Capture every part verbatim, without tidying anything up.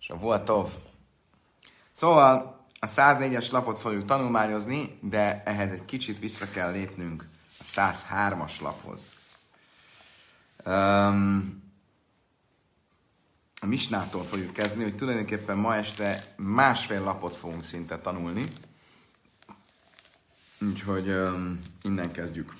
Shavuatov. Szóval a száznégyes lapot fogjuk tanulmányozni, de ehhez egy kicsit vissza kell lépnünk a százhármas laphoz. Um, a Misnától fogjuk kezdeni, hogy tulajdonképpen ma este másfél lapot fogunk szinte tanulni. Úgyhogy um, innen kezdjük.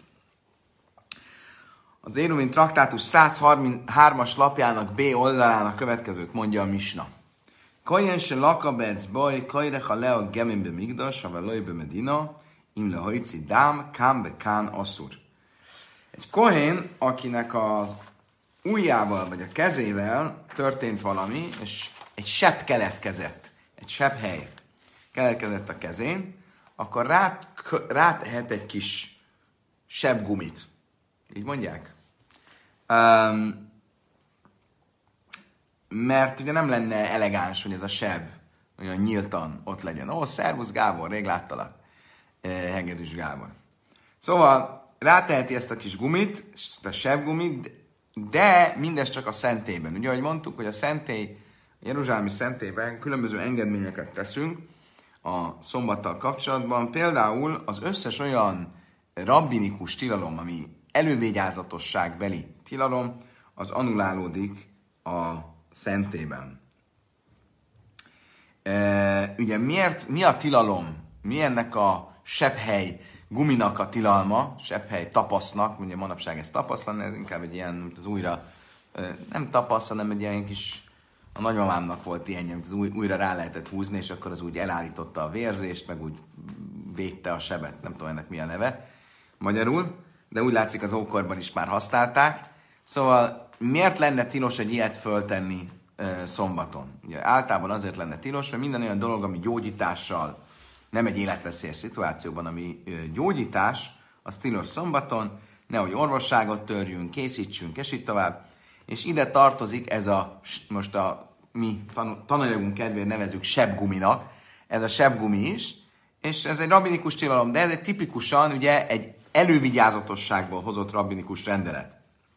Az Éruvin traktátus százharminchárom lapjának B oldalán a következőt mondja a Misna. Kajen se lakabec baj, kajrecha le a gemimbe migdas, a velőjbe medina, im le hajci dám, kám be kán asszur. Egy kohén, akinek az ujjával vagy a kezével történt valami, és egy sebb keletkezett, egy sebb hely keletkezett a kezén, akkor rá, rátehet egy kis sebb gumit. Így mondják? Um, mert ugye nem lenne elegáns, hogy ez a seb olyan nyíltan ott legyen. Ó, szervusz Gábor, rég láttalak. Eh, Hegedűs Gábor. Szóval ráteheti ezt a kis gumit, ezt a seb gumit, de mindez csak a szentében. Ugye, ahogy mondtuk, hogy a szentély, a jeruzsálemi szentélyben különböző engedményeket teszünk a szombattal kapcsolatban. Például az összes olyan rabbinikus tilalom, ami elővigyázatosságbeli tilalom, az annulálódik a szentében. E, ugye miért, mi a tilalom? Mi ennek a sebhely guminak a tilalma? Sebhely tapasznak, ugye manapság ez tapasz lenne, ez inkább egy ilyen, mint az újra, nem tapasz, hanem egy ilyen kis, a nagymamámnak volt ilyen, amit az új, újra rá lehetett húzni, és akkor az úgy elállította a vérzést, meg úgy védte a sebet, nem tudom ennek mi a neve magyarul, de úgy látszik az ókorban is már használták. Szóval miért lenne tilos egy ilyet föltenni e, szombaton? Ugye általában azért lenne tilos, mert minden olyan dolog, ami gyógyítással, nem egy életveszélyes szituációban, ami e, gyógyítás, az tilos szombaton, nehogy orvosságot törjünk, készítsünk, és így tovább. És ide tartozik ez a, most a mi tan- tananyagunk kedvéért nevezzük sebguminak, ez a sebgumi is, és ez egy rabbinikus tilalom, de ez egy tipikusan ugye egy elővigyázatosságból hozott rabbinikus rendelet.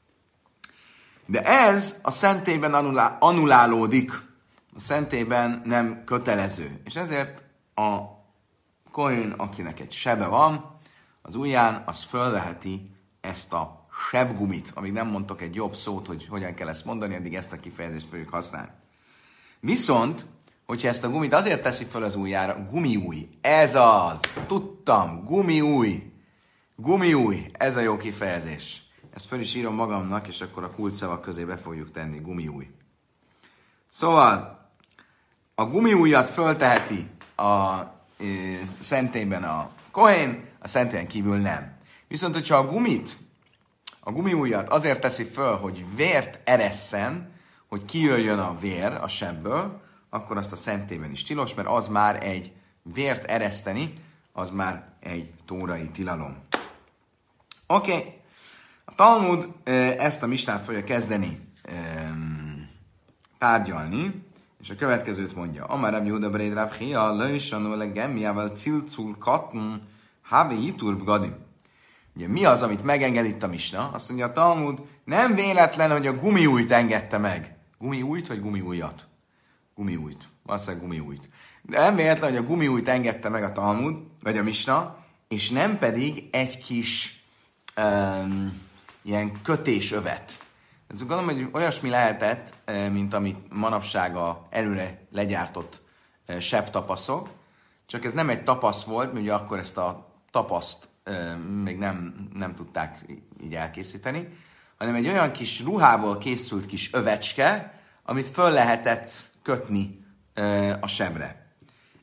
De ez a szentélyben annulá- annulálódik. A szentélyben nem kötelező. És ezért a kohén, akinek egy sebe van, az ujján, az fölveheti ezt a sebgumit. Amíg nem mondtok egy jobb szót, hogy hogyan kell ezt mondani, addig ezt a kifejezést fogjuk használni. Viszont, hogyha ezt a gumit azért teszi föl az ujjára, gumiúj, ez az, tudtam, gumiúj, gumiúj, ez a jó kifejezés. Ezt föl is írom magamnak, és akkor a kulcsszavak közé be fogjuk tenni, gumiúj. Szóval, a gumiújat fölteheti a e, szentélyben a kohén, a szentélyen kívül nem. Viszont, hogyha a gumit, a gumiújat azért teszi föl, hogy vért eresszen, hogy kijöjjön a vér a sebből, akkor azt a szentélyben is tilos, mert az már egy vért ereszteni, az már egy tórai tilalom. Oké. Okay. A Talmud ezt a misnát fogja kezdeni um, tárgyalni, és a következőt mondja. Amár Rabbi Yehuda Bered Rav Chia, lősanul legemiával cilcul katn havi itur bgadim. Ugye mi az, amit megenged itt a misna? Azt mondja a Talmud, nem véletlen, hogy a gumiújt engedte meg. Gumiújt vagy gumiújat? Gumiújt. Valószínűleg gumiújt. De nem véletlen, hogy a gumiújt engedte meg a Talmud, vagy a misna, és nem pedig egy kis um, ilyen kötésövet. Ez gondolom, hogy olyasmi lehetett, mint amit manapság a előre legyártott sebtapaszok, csak ez nem egy tapasz volt, mert ugye akkor ezt a tapaszt még nem, nem tudták így elkészíteni, hanem egy olyan kis ruhából készült kis övecske, amit föl lehetett kötni a sebre.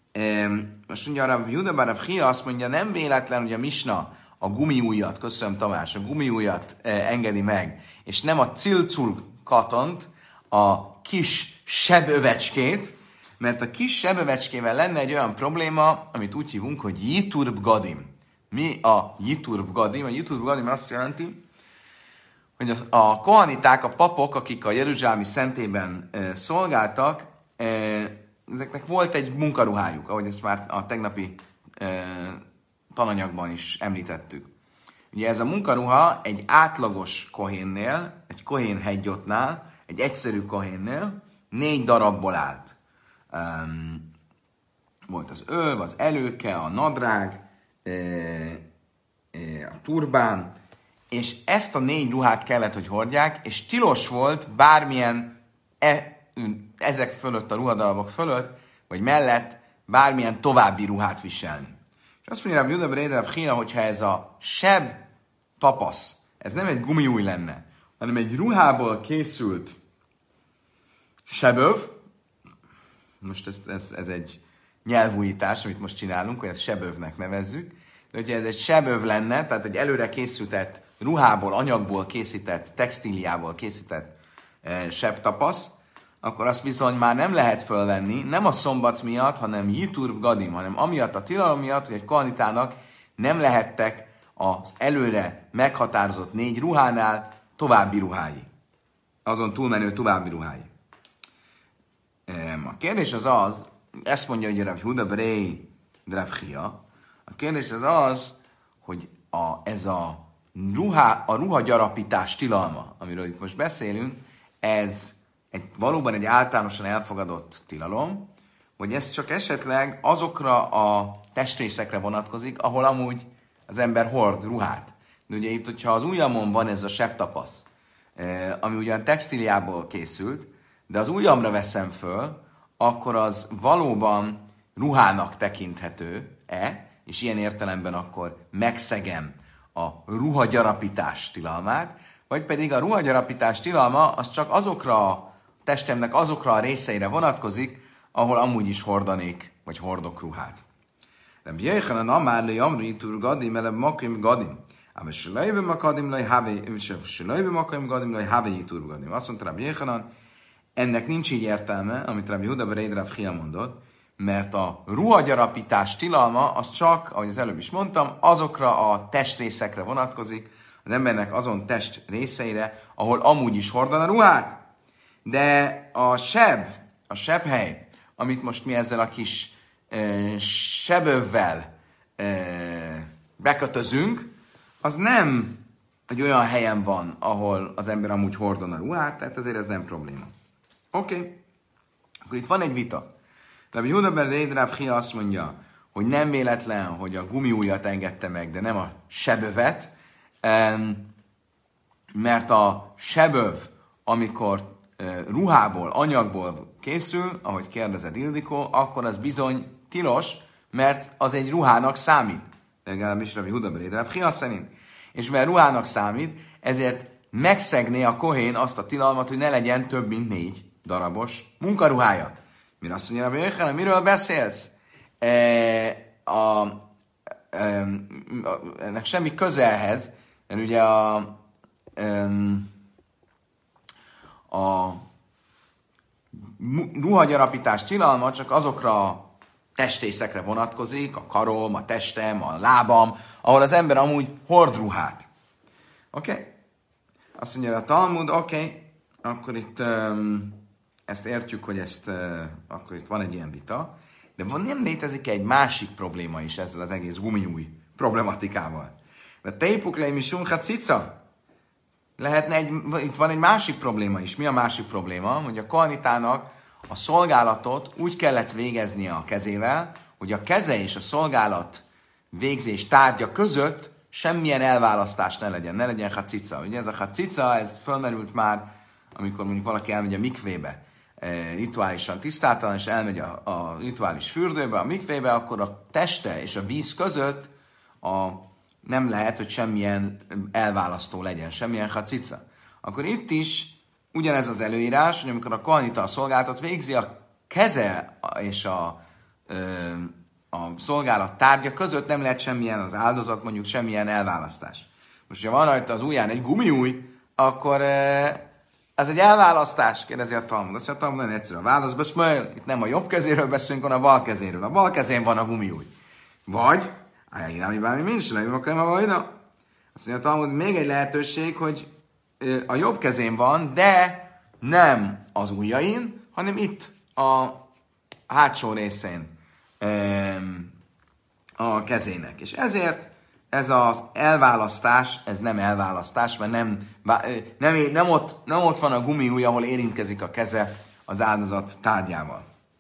Most mondja a Rav Yehuda bar Rav Chia azt mondja, nem véletlen, hogy a misna a gumiújat, köszönöm Tamás, a gumiújat eh, engedi meg, és nem a cilcul katont, a kis sebövecskét, mert a kis sebövecskével lenne egy olyan probléma, amit úgy hívunk, hogy jiturb gadim. Mi a jiturb gadim? A jiturb gadim azt jelenti, hogy a, a kohaniták, a papok, akik a jeruzsálemi szentélyben eh, szolgáltak, eh, ezeknek volt egy munkaruhájuk, ahogy ezt már a tegnapi eh, tananyagban is említettük. Ugye ez a munkaruha egy átlagos kohénnél, egy kohén heggyotnál, egy egyszerű kohénnél négy darabból állt. um, volt az öv, az előke, a nadrág, e, e, a turbán, és ezt a négy ruhát kellett, hogy hordják, és tilos volt bármilyen e, ezek fölött, a ruhadalmak fölött, vagy mellett bármilyen további ruhát viselni. És azt mondja, hogy Juda Bréder Hia, hogyha ez a seb tapasz, ez nem egy gumiúj lenne, hanem egy ruhából készült seböv, most ez, ez, ez egy nyelvújítás, amit most csinálunk, hogy ezt sebövnek nevezzük, de hogyha ez egy seböv lenne, tehát egy előre készített ruhából, anyagból készített, textíliából készített e, sebtapasz, akkor azt bizony már nem lehet fölvenni, nem a szombat miatt, hanem jitur gadim, hanem amiatt a tilalom miatt, hogy egy kohanitának nem lehettek az előre meghatározott négy ruhánál további ruhái. Azon túlmenő további ruhái. A kérdés az az, ezt mondja, hogy Rav Huda Brei Rav Hia, a kérdés az az, hogy a, ez a, ruhá, a ruhagyarapítás tilalma, amiről itt most beszélünk, ez egy, valóban egy általánosan elfogadott tilalom, vagy ez csak esetleg azokra a testrészekre vonatkozik, ahol amúgy az ember hord ruhát. De ugye itt, hogyha az ujjamon van ez a sebtapasz, ami ugyan textíliából készült, de az ujjamra veszem föl, akkor az valóban ruhának tekinthető-e, és ilyen értelemben akkor megszegem a ruhagyarapítás tilalmát, vagy pedig a ruhagyarapítás tilalma az csak azokra a testemnek azokra a részeire vonatkozik, ahol amúgy is hordanék, vagy hordok ruhát. Rabbi Yochanan amár le amri tur gadim ele makim gadim. Ám selejbe makadim le have, selejbe makim gadim le have tur gadim. Azt mondta Rabbi Yochanan, ennek nincs így értelme, amit Rabbi Huda Brei Rav Hia mondott, mert a ruhagyarapítás tilalma az csak, ahogy az előbb is mondtam, azokra a testrészekre vonatkozik, az embernek azon test részeire, ahol amúgy is hordan a ruhát. De a seb, a sebhely, amit most mi ezzel a kis e, sebövvel e, bekötözünk, az nem egy olyan helyen van, ahol az ember amúgy hordan a ruhát, tehát ezért ez nem probléma. Oké, okay. Akkor itt van egy vita. Rabbi Huda Brei Rav Hia azt mondja, hogy nem véletlen, hogy a gumiújat engedte meg, de nem a sebövet, mert a seböv, amikor ruhából, anyagból készül, ahogy kérdezett Ildikó, akkor az bizony tilos, mert az egy ruhának számít. Legalábbis Rabbi Huda Brei Rav Hia szerint. És mert ruhának számít, ezért megszegné a kohén azt a tilalmat, hogy ne legyen több, mint négy darabos munkaruhája. Mire azt mondja, Rabbi Yochanan, miről beszélsz? E, a, e, ennek semmi közelhez, mert ugye a, e, a ruhagyarapítás tilalma csak azokra a testrészekre vonatkozik, a karom, a testem, a lábam, ahol az ember amúgy hord ruhát. Oké? Okay? Azt mondja a Talmud, oké, okay, akkor itt um, ezt értjük, hogy ezt, uh, akkor itt van egy ilyen vita, de van, nem létezik egy másik probléma is ezzel az egész gumiúj problematikával. Mert teipuk le mi sunkat cica. Lehetne egy, itt van egy másik probléma is. Mi a másik probléma? Hogy a kohanitának a szolgálatot úgy kellett végeznie a kezével, hogy a keze és a szolgálat végzés tárgya között semmilyen elválasztás ne legyen, ne legyen hacica. Ugye ez a hacica, ez fölmerült már, amikor mondjuk valaki elmegy a mikvébe, e, rituálisan tisztátalan, és elmegy a, a rituális fürdőbe, a mikvébe, akkor a teste és a víz között a, nem lehet, hogy semmilyen elválasztó legyen, semmilyen hacica. Akkor itt is ugyanez az előírás, hogy amikor a kohanita a szolgálatot végzi, a keze és a, ö, a szolgálat tárgya között nem lehet semmilyen az áldozat, mondjuk semmilyen elválasztás. Most, ha van rajta az ujján egy gumiúj, akkor ö, ez egy elválasztás, kérdezi a Talmud. Azt mondja, a Talmud nagyon egyszerű a válasz, beszmél, itt nem a jobb kezéről beszélünk, hanem a bal kezéről. A bal kezén van a gumiúj. Vagy, állj, ami bármi mincs, legyen akarom, ha vajna. Azt mondja a Talmud, még egy lehetőség, hogy ö, a jobb kezén van, de nem az ujjain, hanem itt a hátsó részén a kezének. És ezért ez az elválasztás, ez nem elválasztás, mert nem, nem, nem, ott, nem ott van a gumiúj, ahol érintkezik a keze az áldozat tárgyával.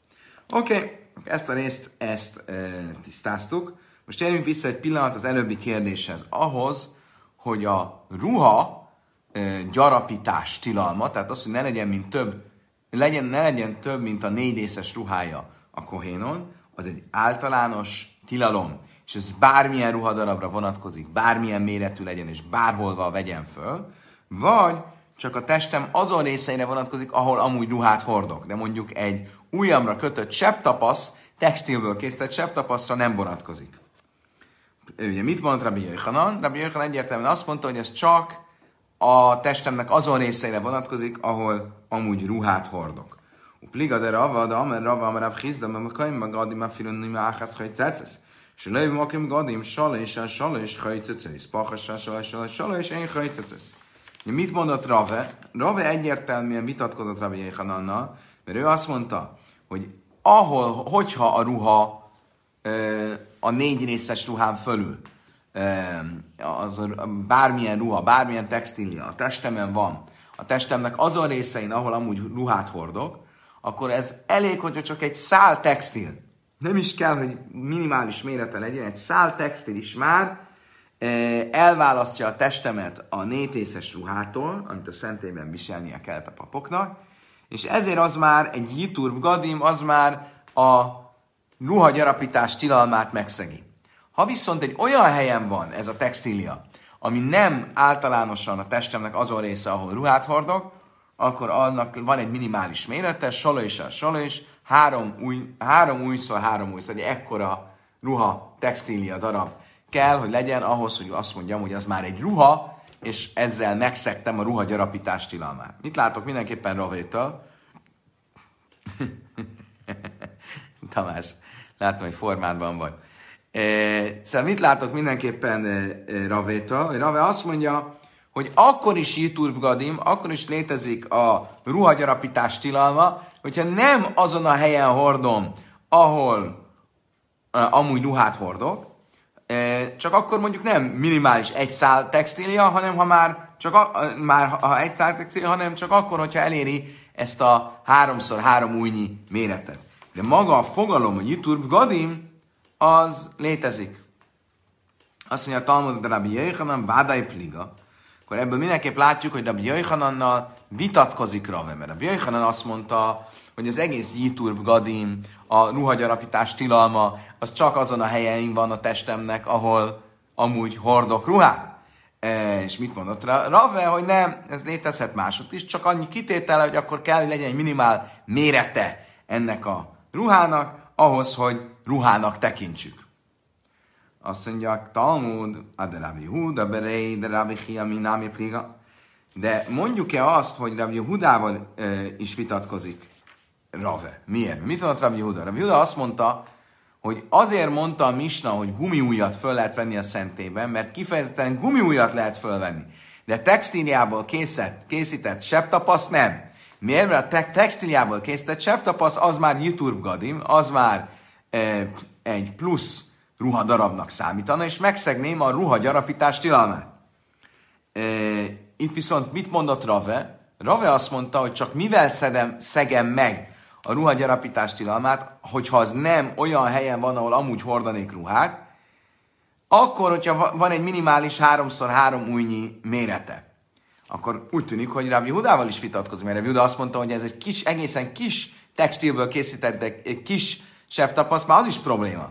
Oké, okay. Ezt a részt, ezt e, tisztáztuk. Most térjünk vissza egy pillanat az előbbi kérdéshez. Ahhoz, hogy a ruha e, gyarapítás tilalma, tehát az, hogy ne legyen, mint több, legyen, ne legyen több, mint a négy részes ruhája a kohénon, az egy általános tilalom. És ez bármilyen ruhadarabra vonatkozik, bármilyen méretű legyen, és bárholva vegyen föl, vagy csak a testem azon részeire vonatkozik, ahol amúgy ruhát hordok. De mondjuk egy ujjamra kötött sebtapasz, textilből készített sebtapaszra nem vonatkozik. Ugye mit mondott Rabbi Yochanan? Rabbi Yochanan egyértelműen azt mondta, hogy ez csak a testemnek azon részeire vonatkozik, ahol amúgy ruhát hordok. Upliga de rava, de amer rava, amer rav chizdam, amer kaim magadim, afilun nima achas chajtzacesz. Se lejv makim gadim, sala és sala és chajtzacesz. Pachas sala és sala és én chajtzacesz. Mit mondott Rave? Rave egyértelműen vitatkozott Rabbi Yochanannal, mert ő azt mondta, hogy ahol, hogyha a ruha a négy részes ruhán fölül, az bármilyen ruha, bármilyen textília a testemen van, a testemnek azon részein, ahol amúgy ruhát hordok, akkor ez elég, hogyha csak egy szál textil. Nem is kell, hogy minimális mérete legyen, egy szál textil is már elválasztja a testemet a négy részes ruhától, amit a szentélyben viselnie kellett a papoknak, és ezért az már egy jitur gadim, az már a ruhagyarapítás tilalmát megszegi. Ha viszont egy olyan helyen van ez a textília, ami nem általánosan a testemnek azon része, ahol ruhát hordok, akkor annak van egy minimális mérete, sala és sala és három, új, három újszor, három újszor, egy ekkora ruha textília darab kell, hogy legyen ahhoz, hogy azt mondjam, hogy az már egy ruha, és ezzel megszegtem a ruhagyarapítás tilalmát. Mit látok mindenképpen Ravétől? Tamás, látom, hogy formádban vagy. E, szóval mit látok mindenképpen e, Ravétől? Rave azt mondja, hogy akkor is jitur gadim, akkor is létezik a ruhagyarapítás tilalma, hogyha nem azon a helyen hordom, ahol e, amúgy ruhát hordok, e, csak akkor mondjuk nem minimális egy szál textília, hanem ha már csak a, már ha egy szál textília, hanem csak akkor, hogyha eléri ezt a háromszor három újnyi méretet. De maga a fogalom, hogy jitur gadim, az létezik. Azt mondja a Talmud, de Rabbi Yochanan vádai pliga. Akkor ebből mindenképp látjuk, hogy Rabbi Yochanannal vitatkozik Rave. Mert Rabbi Yochanan azt mondta, hogy az egész jitur gadim, a ruhagyarapítás tilalma, az csak azon a helyein van a testemnek, ahol amúgy hordok ruhát. E, és mit mondott Rave, hogy nem, ez létezhet máshogy is, csak annyi kitétele, hogy akkor kell, hogy legyen egy minimál mérete ennek a ruhának, ahhoz, hogy ruhának tekintsük. Azt mondják, Talmud, de Rabbi Yehuda, berei, de Rabbi Chia, minámi pliga. De mondjuk-e azt, hogy Rabbi Yehudával e, is vitatkozik Rave? Miért? Mit mondott Rabbi Yehuda? Rabbi Yehuda azt mondta, hogy azért mondta a Misna, hogy gumiújat föl lehet venni a szentében, mert kifejezetten gumiújat lehet fölvenni. De textíliából készített, készített sebtapasz nem. Miért? Mert a te- textíliából készített sebtapasz az már jitur gadim, az már e, egy plusz ruhadarabnak számítana, és megszegném a ruhagyarapítás tilalmát. E, itt viszont mit mondott Rave? Rave azt mondta, hogy csak mivel szedem, szegem meg a ruhagyarapítás tilalmát, hogyha az nem olyan helyen van, ahol amúgy hordanék ruhát, akkor, hogyha van egy minimális háromszor három újnyi mérete, akkor úgy tűnik, hogy Rabbi Yehudával is vitatkozik, mert Rabbi Yehuda azt mondta, hogy ez egy kis, egészen kis textilből készített, de egy kis sebtapasz, már az is probléma.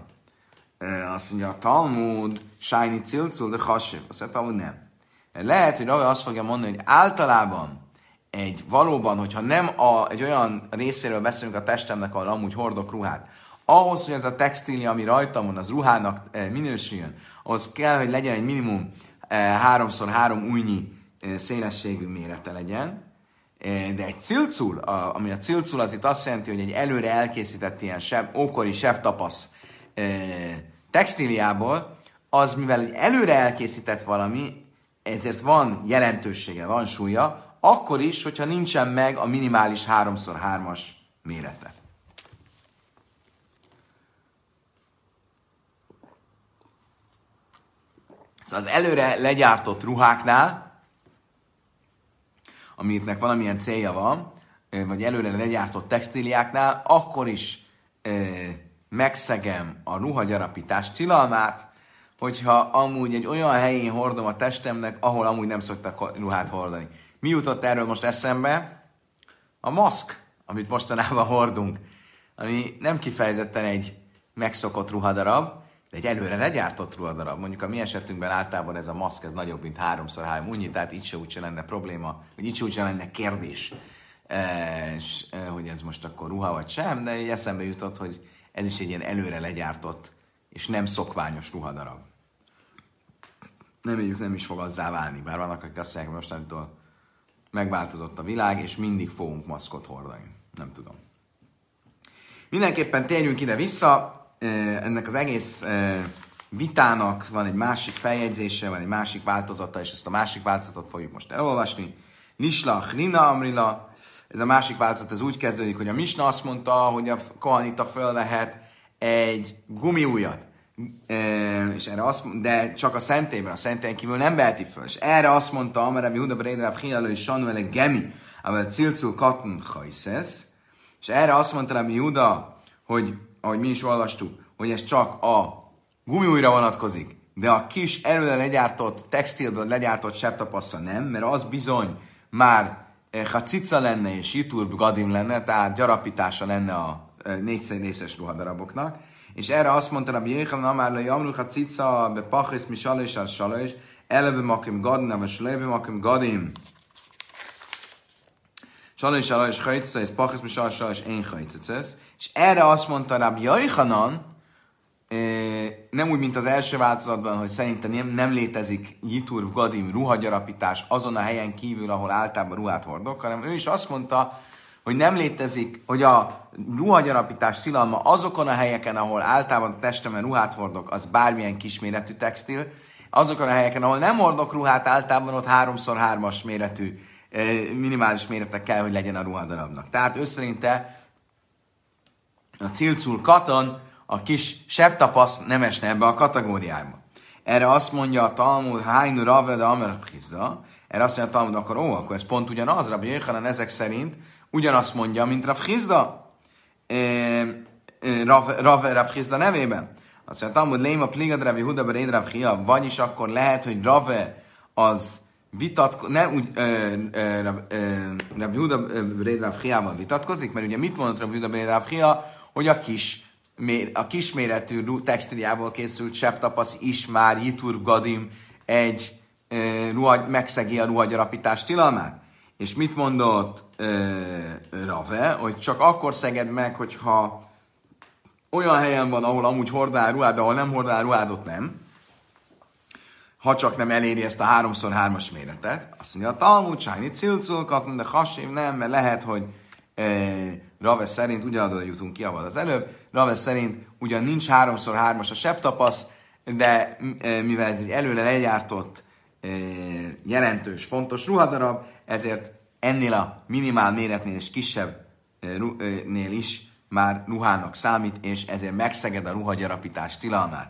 Azt mondja, a Talmud, Sájni Cilcul, de Hassev. Azt mondja, Talmud nem. Lehet, hogy Rabbi azt fogja mondani, hogy általában egy valóban, hogyha nem a, egy olyan részéről beszélünk a testemnek, ahol amúgy hordok ruhát, ahhoz, hogy ez a textília, ami rajtam van, az ruhának e, minősüljön, ahhoz kell, hogy legyen egy minimum e, háromszor három újnyi e, szélességű mérete legyen, e, de egy cilcul, a, ami a cilcul az itt azt jelenti, hogy egy előre elkészített ilyen seb, ókori sebtapasz e, textíliából, az mivel egy előre elkészített valami, ezért van jelentősége, van súlya, akkor is, hogyha nincsen meg a minimális háromszor hármas mérete. Szóval az előre legyártott ruháknál, amiknek valamilyen célja van, vagy előre legyártott textíliáknál, akkor is megszegem a ruhagyarapítás tilalmát, hogyha amúgy egy olyan helyén hordom a testemnek, ahol amúgy nem szoktak ruhát hordani. Mi jutott erről most eszembe? A maszk, amit mostanában hordunk, ami nem kifejezetten egy megszokott ruhadarab, de egy előre legyártott ruhadarab. Mondjuk a mi esetünkben általában ez a maszk, ez nagyobb, mint háromszor három unyi, tehát így se úgy se lenne probléma, vagy így se úgy se lenne kérdés, e, és, e, hogy ez most akkor ruha vagy sem, de egy eszembe jutott, hogy ez is egy ilyen előre legyártott, és nem szokványos ruhadarab. Reméljük nem is fog azzá válni, bár vannak, akik azt mondják, hogy mostantól megváltozott a világ, és mindig fogunk maszkot hordani. Nem tudom. Mindenképpen térjünk ide-vissza, ennek az egész vitának van egy másik feljegyzése, van egy másik változata, és ezt a másik változatot fogjuk most elolvasni. Nisla, Rina, Amrila. Ez a másik változat, ez úgy kezdődik, hogy a Misna azt mondta, hogy a kohanita fölvehet egy gumiújat, és erre azt, de csak a szentében, a szentélyen kívül nem veheti föl. És erre azt mondta, Amarabi Huda Breidrav Hialő és Sanuele Gemi, amivel Cilcul Katun Hajszesz, és erre azt mondta Rabbi Huda, hogy ahogy mi is olvastuk, hogy ez csak a gumiújra vonatkozik, de a kis előre legyártott, textilből legyártott sebtapaszra nem, mert az bizony már hacica lenne és jitur gadim lenne, tehát gyarapítása lenne a négyszer részes ruhadaraboknak. És erre azt mondta Rabbi Jéhanan, már le jamru hacica be pachis mi salés al salés, elebe makim gadim, vagy salebe makim gadim. Salés salés hajcica, és pachis mi salés salés én hajcica. És erre azt mondta Rabbi Jéhanan, nem úgy, mint az első változatban, hogy szerintem nem, nem létezik jitur gadim ruhagyarapítás azon a helyen kívül, ahol általában ruhát hordok, hanem ő is azt mondta, hogy nem létezik, hogy a ruhagyarapítás tilalma azokon a helyeken, ahol általában testemen ruhát hordok, az bármilyen kisméretű textil, azokon a helyeken, ahol nem hordok ruhát, általában ott háromszor hármas méretű, minimális méretek kell, hogy legyen a ruhadarabnak. Tehát ő szerinte a cilcul katon, a kis sebtapasz nem esne ebbe a kategóriába. Erre azt mondja a Talmud, Hájnu Raveda Amerachizda, erre azt mondja a Talmud, akkor ó, akkor ez pont ugyanaz, Rabbi Jéhanan ezek szerint ugyanazt mondja, mint Rav Chizda, Rav, Rav, Rav Chizda nevében. Azt mondja, Talmud, Léma Pligad Rabbi Huda Bered Rav Chia, vagyis akkor lehet, hogy Rave az vitatkozik, nem úgy Rabbi Huda Bered Rav Chiával vitatkozik, mert ugye mit mondott Rabbi Huda Bered Rav Chia, hogy a kis a kisméretű textiliából készült sebtapasz is már jitur gadim egy e, ruha, megszegi a ruhagyarapítás tilalmát. És mit mondott e, Rave, hogy csak akkor szeged meg, hogyha olyan helyen van, ahol amúgy hordál ruhád, de ahol nem hordál ruhád, ott nem. Ha csak nem eléri ezt a háromszor hármas méretet. Azt mondja, a Talmud, Sájni Cilculkat, de Hasim nem, mert lehet, hogy e, Rave szerint, ugyanadon jutunk ki az előbb, Rave szerint ugyan nincs háromszor hármas a sebtapasz, de mivel ez egy előre legyártott, jelentős, fontos ruhadarab, ezért ennél a minimál méretnél és kisebbnél is már ruhának számít, és ezért megszeged a ruhagyarapítás tilalmát.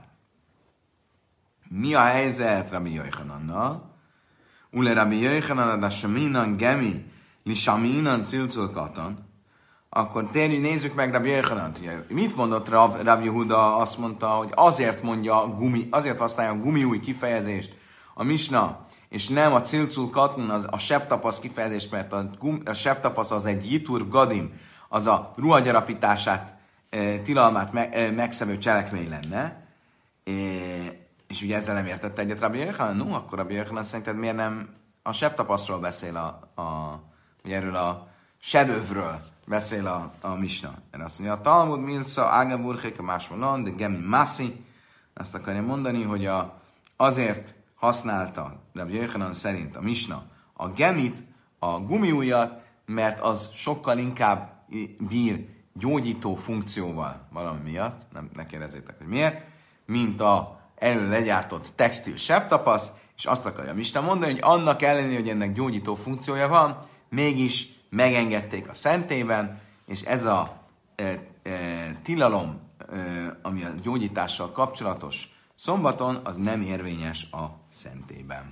Mi a helyzet Rabbi Jéhanannal? Ule Rabbi Jéhanan, de saminan gemi, li saminan cilculkatan. Akkor térjünk, nézzük meg Rabbi Jéhanant. Mit mondott Rav, Rabbi Huda? Azt mondta, hogy azért mondja, gumi, azért használja a gumiúj kifejezést a Misna, és nem a cilcul katn, az a sebtapasz kifejezést, mert a, gum, a sebtapasz az egy jitur gadim, az a ruhagyarapítását, e, tilalmát me, e, megszevő cselekmény lenne. E, és ugye ezzel nem értette egyet Rabbi Jéhanan. No, akkor Rabbi Jéhanan szerinted miért nem a sebtapaszról beszél, a, a, ugye erről a sebövről beszél a, a Misna. Én azt mondja, a Talmud Milsa, Ágaburhék, a másmonon, de Gemi Massi, azt akarja mondani, hogy a, azért használta Rabbi Jéhanan szerint a Misna a Gemit, a gumiújat, mert az sokkal inkább bír gyógyító funkcióval valami miatt, nem, ne kérdezzétek, hogy miért, mint a előre legyártott textil sebtapasz, és azt akarja a Misna mondani, hogy annak ellenére, hogy ennek gyógyító funkciója van, mégis megengedték a szentében, és ez a e, e, tilalom, e, ami a gyógyítással kapcsolatos szombaton, az nem érvényes a szentében.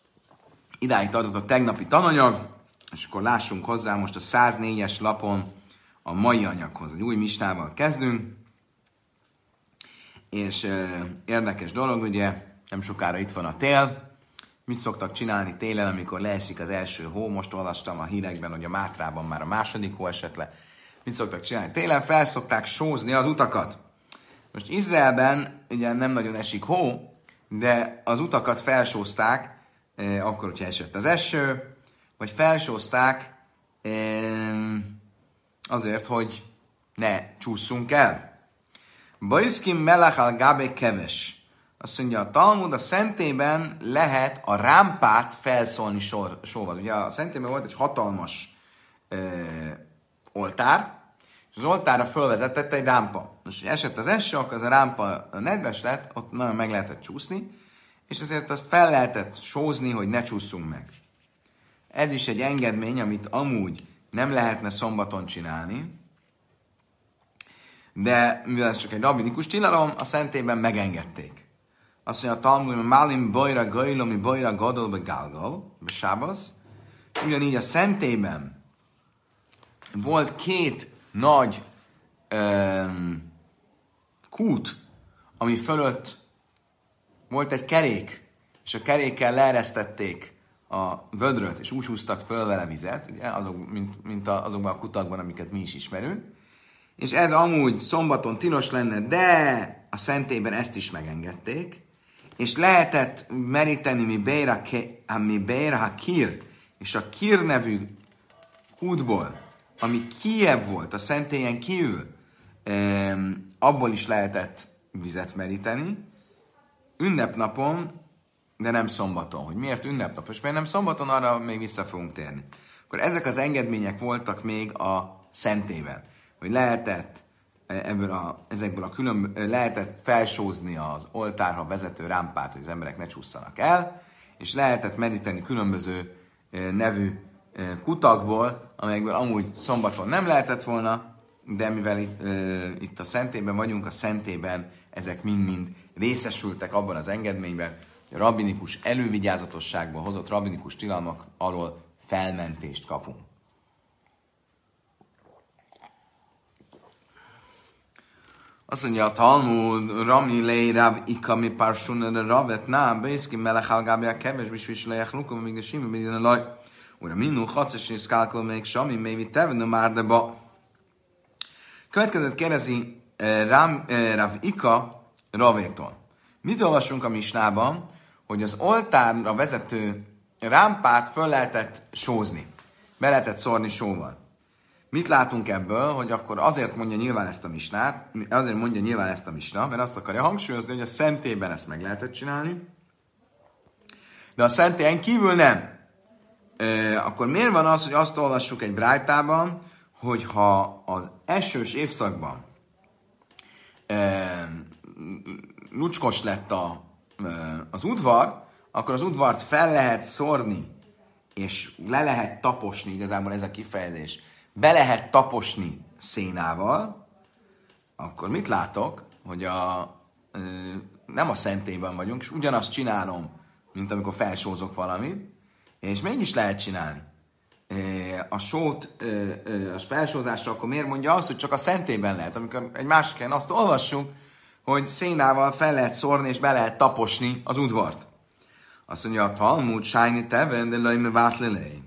Idáig tartott a tegnapi tananyag, és akkor lássunk hozzá most a száznégyes lapon a mai anyaghoz. Egy új misnával kezdünk, és ö, érdekes dolog, ugye, nem sokára itt van a tél. Mit szoktak csinálni télen, amikor leesik az első hó? Most olvastam a hírekben, hogy a Mátrában már a második hó esett le. Mit szoktak csinálni? Télen felszokták sózni az utakat. Most Izraelben ugye nem nagyon esik hó, de az utakat felsózták, eh, akkor, hogyha esett az eső, vagy felsózták eh, azért, hogy ne csúszunk el. Bajszkim melach al gabe keves. Azt mondja a Talmud, a szentében lehet a rámpát felszólni sor, sóval. Ugye a szentében volt egy hatalmas eh, oltár, és az oltárra fölvezetett egy rámpa. Most, hogy esett az eső, akkor az a rámpa nedves lett, ott nagyon meg lehetett csúszni, és azért azt fel lehetett sózni, hogy ne csúszunk meg. Ez is egy engedmény, amit amúgy nem lehetne szombaton csinálni, de mivel ez csak egy rabbinikus tilalom, a szentében megengedték. Azt mondja a Talmud, hogy Málim bajra gajlomi bajra gadolbe gálgal, be sábasz. Ugyanígy a szentében volt két nagy um, kút, ami fölött volt egy kerék, és a kerékkel leeresztették a vödröt, és úgy húztak föl vele vizet, ugye, azok, mint, mint a, azokban a kutakban, amiket mi is ismerünk. És ez amúgy szombaton tilos lenne, de a szentében ezt is megengedték, és lehetett meríteni mi beira, mi beira kir, és a kir nevű kútból, ami kijebb volt a szentélyen kívül, abból is lehetett vizet meríteni, ünnepnapon, de nem szombaton. Hogy miért ünnepnap? És miért nem szombaton, arra még vissza fogunk térni. Akkor ezek az engedmények voltak még a szentében, hogy lehetett ebből a, ezekből a külön, lehetett felsózni az oltárra vezető rámpát, hogy az emberek ne csúszanak el, és lehetett meríteni különböző nevű kutakból, amelyekből amúgy szombaton nem lehetett volna, de mivel itt, e, itt a szentében vagyunk, a szentében ezek mind-mind részesültek abban az engedményben, hogy a rabbinikus elővigyázatosságból hozott rabbinikus tilalmak alól felmentést kapunk. Azt mondja a Talmud, Rami lei Rav Ika mi parsun Ravet ná, Bészki melech algábja keves, bisvis lejach lukum, még de simi, még de laj. Ura minnu, hacas és szkálkolom, még sami, még mit tevne már, de ba. Következőt kérdezi eh, Ram, eh, Rav Ika Ravétól. Mit olvasunk a misnában, hogy az oltárra vezető rámpát föl lehetett sózni. Be lehetett szórni sóval. Mit látunk ebből, hogy akkor azért mondja nyilván ezt a misnát, azért mondja nyilván ezt a misna, mert azt akarja hangsúlyozni, hogy a szentében ezt meg lehetett csinálni, de a szentélyen kívül nem. E, akkor miért van az, hogy azt olvassuk egy brájtában, hogy ha az esős évszakban e, lucskos lett a, e, az udvar, akkor az udvart fel lehet szórni, és le lehet taposni, igazából ez a kifejezés, be lehet taposni szénával, akkor mit látok, hogy a, e, nem a szentélyben vagyunk, és ugyanazt csinálom, mint amikor felsózok valamit, és mégis lehet csinálni. A sót, a felsózásra akkor miért mondja azt, hogy csak a szentében lehet, amikor egy másik helyen azt olvassuk, hogy szénával fel lehet szórni, és be lehet taposni az udvart. Azt mondja a Talmud, sájni teven, de lajme vátlelej.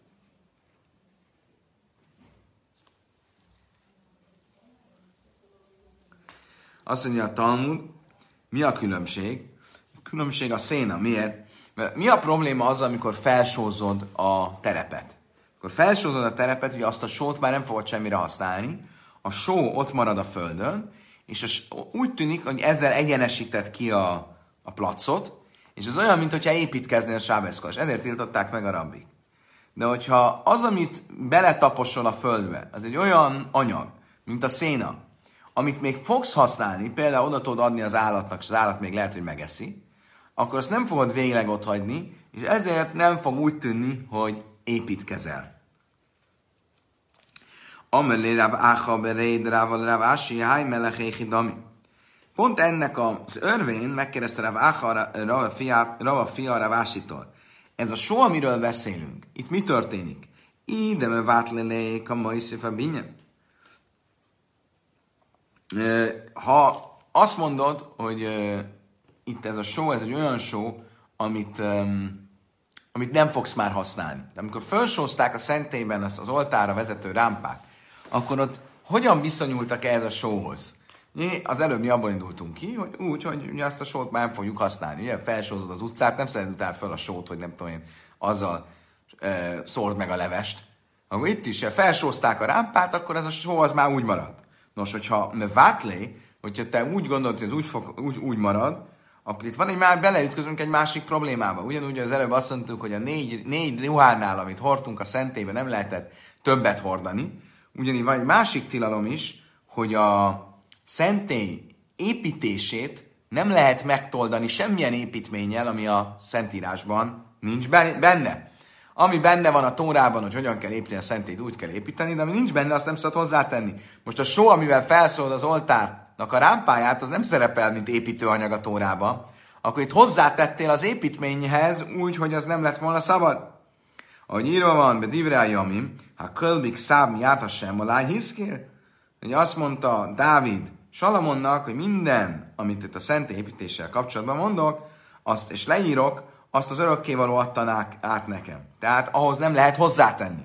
Azt mondja a Talmud, mi a különbség? A különbség a széna. Miért? Mert mi a probléma az, amikor felsózod a terepet? Akkor felsózod a terepet, hogy azt a sót már nem fogod semmire használni, a só ott marad a földön, és az, úgy tűnik, hogy ezzel egyenesíted ki a, a placot, és ez olyan, mintha építkeznél a sábeszkos. Ezért tiltották meg a rabbik. De hogyha az, amit beletaposol a földbe, az egy olyan anyag, mint a széna, amit még fogsz használni, például oda tudod adni az állatnak, és az állat még lehet, hogy megeszi, akkor azt nem fogod végleg otthagyni, és ezért nem fog úgy tűnni, hogy építkezel. Amelé Rav Áha beréd Rav Rav Ási háj melech dami. Pont ennek az örvén megkérdezte Rav Áha Rav a fia Rav Ásitól. Ez a só, amiről beszélünk, itt mi történik? Ide me vátlelék a majszif a binye. Ha azt mondod, hogy itt ez a só, ez egy olyan só, amit, amit nem fogsz már használni. De amikor felsózták a szentélyben ezt az oltárra vezető rámpát, akkor ott hogyan viszonyultak ehhez a sóhoz? Mi az előbb mi abban indultunk ki, hogy úgy, hogy ugye azt a sót már nem fogjuk használni. Ugye felsózod az utcát, nem szereted utána fel a sót, hogy nem tudom én, azzal e, szórd meg a levest. Akkor itt is felsózták a rámpát, akkor ez a só az már úgy marad. Nos, hogyha vátlé, hogyha te úgy gondolod, hogy ez úgy, fog, úgy, úgy marad, akkor itt van egy már beleütközünk egy másik problémába. Ugyanúgy az előbb azt mondtuk, hogy a négy, négy ruhánál, amit hordtunk a szentélyben, nem lehetett többet hordani. Ugyanígy van egy másik tilalom is, hogy a szentély építését nem lehet megtoldani semmilyen építménnyel, ami a szentírásban nincs benne. Ami benne van a Tórában, hogy hogyan kell építeni a szentélyt, úgy kell építeni, de ami nincs benne, azt nem szabad hozzátenni. Most a só, amivel felszólod az oltárnak a rámpáját, az nem szerepel, mint építőanyag a Tórában. Akkor itt hozzátettél az építményhez úgy, hogy az nem lett volna szabad. Ahogy írva van, be divrájamim, ha kölbik szábmi átassem alá hiszkél, hogy azt mondta Dávid Salamonnak, hogy minden, amit itt a szentély építéssel kapcsolatban mondok, azt és leírok, azt az örökkévaló adta át nekem. Tehát ahhoz nem lehet hozzátenni.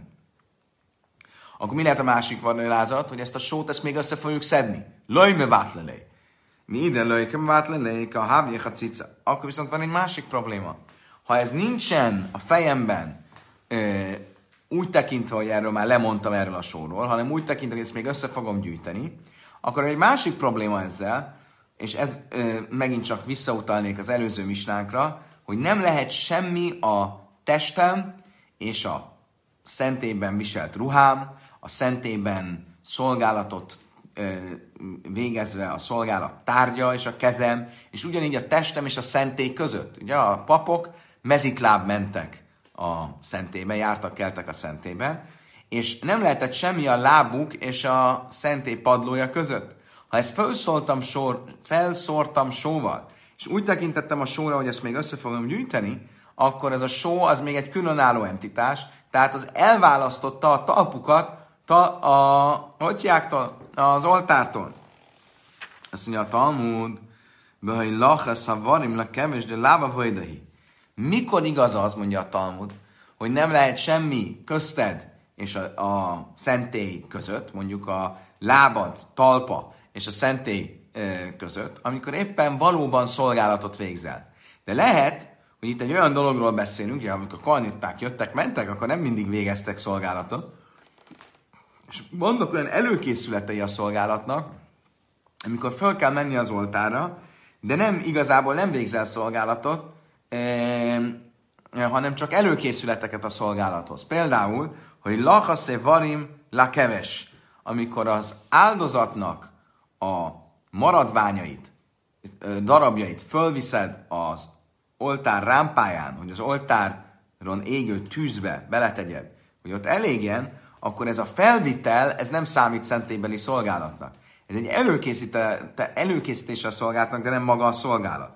Akkor mi lehet a másik varnalázat, hogy ezt a sót, ezt még össze fogjuk szedni? Löjme vátlelé. Mi ide löjke vátlelé, a hábjék a cica. Akkor viszont van egy másik probléma. Ha ez nincsen a fejemben, ö, úgy tekintve, hogy erről már lemondtam erről a sóról, hanem úgy tekintve, hogy ezt még össze fogom gyűjteni, akkor egy másik probléma ezzel, és ez ö, megint csak visszautalnék az előző misnánkra, hogy nem lehet semmi a testem és a szentélyben viselt ruhám, a szentélyben szolgálatot ö, végezve a szolgálat tárgya és a kezem, és ugyanígy a testem és a szentély között. Ugye a papok mezitláb mentek a szentélyben, jártak, keltek a szentélyben, és nem lehetett semmi a lábuk és a szentély padlója között. Ha ezt felszórtam, sor, felszórtam sóval, és úgy tekintettem a sóra, hogy ezt még össze fogom gyűjteni, akkor ez a só az még egy különálló entitás, tehát az elválasztotta a talpukat ta, a hotyáktól, az oltártól. Azt mondja a Talmud, hogy lachasz a varimla keves, de lába vajdahi. Mikor igaz az, mondja a Talmud, hogy nem lehet semmi közted és a, a szentély között, mondjuk a lábad, talpa és a szentély e, között, amikor éppen valóban szolgálatot végzel. De lehet, hogy itt egy olyan dologról beszélünk, hogy amikor a kohanitták jöttek, mentek, akkor nem mindig végeztek szolgálatot. És vannak olyan előkészületei a szolgálatnak, amikor föl kell menni az oltárra, de nem igazából nem végzel szolgálatot, eh, hanem csak előkészületeket a szolgálathoz. Például, hogy lachasze varim la keves, amikor az áldozatnak a maradványait, darabjait fölviszed az oltár rámpáján, hogy az oltáron égő tűzbe beletegyed, hogy ott elégjen, akkor ez a felvitel, ez nem számít szentélybeli szolgálatnak. Ez egy előkészítése a szolgálatnak, de nem maga a szolgálat.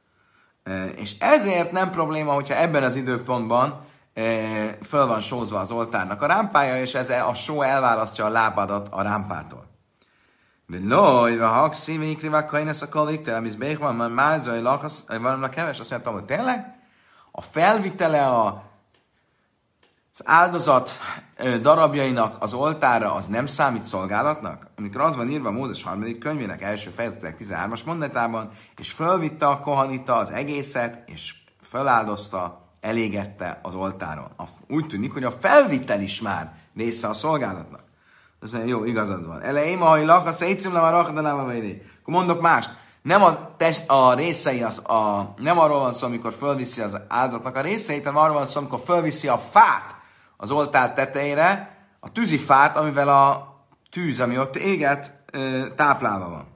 És ezért nem probléma, hogyha ebben az időpontban föl van sózva az oltárnak a rámpája, és ez a só elválasztja a lábadat a rámpától. Loj, ha hakszi, végre kajnesz a kalitel, amisz bék van, már mázai lachasz, valamnak keves, azt mondtam, hogy tényleg? A felvitele a az áldozat darabjainak az oltára az nem számít szolgálatnak? Amikor az van írva Mózes harmadik könyvének első fejezetek tizenhármas mondatában, és fölvitte a kohanita az egészet, és föláldozta, elégette az oltáron. Úgy tűnik, hogy a felvitel is már része a szolgálatnak. Azt mondja, jó, igazad van. Elején, ha lak, a szétszimlem a rakdanám a védé. Akkor mondok mást. Nem a, test, a részei, az, a, nem arról van szó, amikor fölviszi az áldozatnak a részeit, hanem arról van szó, amikor fölviszi a fát az oltár tetejére, a tűzifát, amivel a tűz, ami ott éget, táplálva van.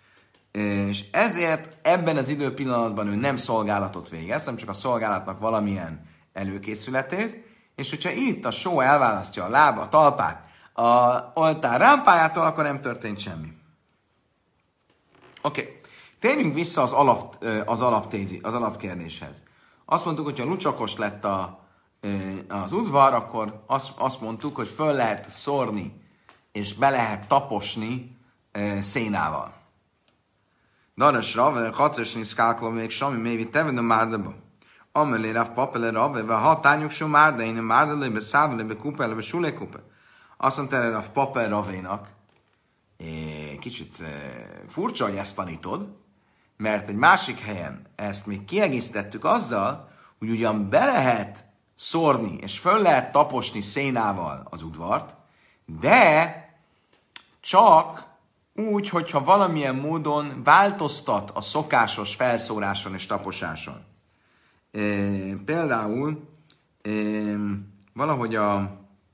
És ezért ebben az időpillanatban ő nem szolgálatot végez, hanem csak a szolgálatnak valamilyen előkészületét, és hogyha itt a só elválasztja a lába, a talpát a oltár rámpájától, akkor nem történt semmi. Oké. Okay. Térjünk vissza az, alap, az, alaptézi, az alapkérdéshez. Azt mondtuk, hogy ha lucsakos lett a, az udvar, akkor azt, azt mondtuk, hogy föl lehet szórni, és be lehet taposni e, szénával. Daras Rav, hatszorosni szkálkolom még semmi, még tevedem márdaba. Amelé Rav papele Rav, ve hatányok so márda, én márdalébe, szávalébe, kupelébe, sulékupe. Azt mondta erre Rav papele Ravénak, kicsit furcsa, hogy ezt tanítod, mert egy másik helyen ezt még kiegészítettük azzal, hogy ugyan be lehet szórni, és föl lehet taposni szénával az udvart, de csak úgy, hogyha valamilyen módon változtat a szokásos felszóráson és taposáson. E, például e, valahogy a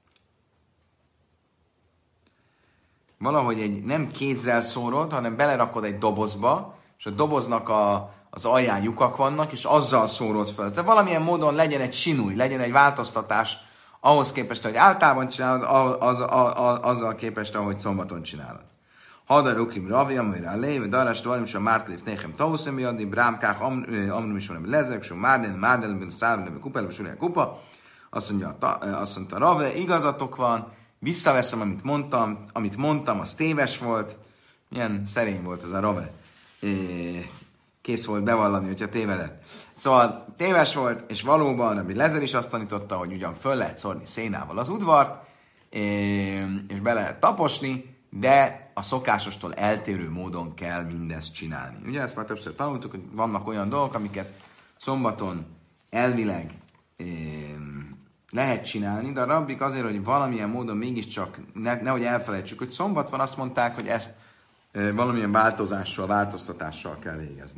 valahogy egy nem kézzel szórod, hanem belerakod egy dobozba, és a doboznak a, az alján lyukak vannak, és azzal szórod fel. Tehát valamilyen módon legyen egy sinúj, legyen egy változtatás ahhoz képest, hogy általában csinálod, az, az, az, azzal képest, ahogy szombaton csinálod. Hadar ukrim ravi, amire a léve, daras tvarim, so mártelif néhem tauszem jadni, brámkák, amrum is van, lezek, so márden, márden, szálben, kupelbe, sulén, kupa. Azt mondja, azt mondta Rave, igazatok van, visszaveszem, amit mondtam, amit mondtam, az téves volt. Milyen szerény volt ez a Rave. Kész volt bevallani, hogyha tévedett. Szóval téves volt, és valóban, ami Lezer is azt tanította, hogy ugyan föl lehet szórni szénával az udvart, és be lehet taposni, de a szokásostól eltérő módon kell mindezt csinálni. Ugye ezt már többször tanultuk, hogy vannak olyan dolgok, amiket szombaton elvileg lehet csinálni, de a rabbik azért, hogy valamilyen módon mégiscsak, ne, nehogy elfelejtsük, hogy szombat van, azt mondták, hogy ezt e, valamilyen változással, változtatással kell végezni.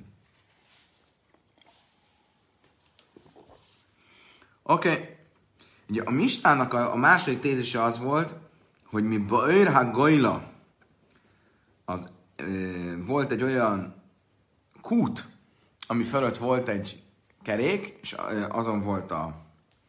Oké. Okay. Ugye a Misnának a, a második tézise az volt, hogy mi ba'ör ha-gojla, az e, volt egy olyan kút, ami fölött volt egy kerék, és azon volt a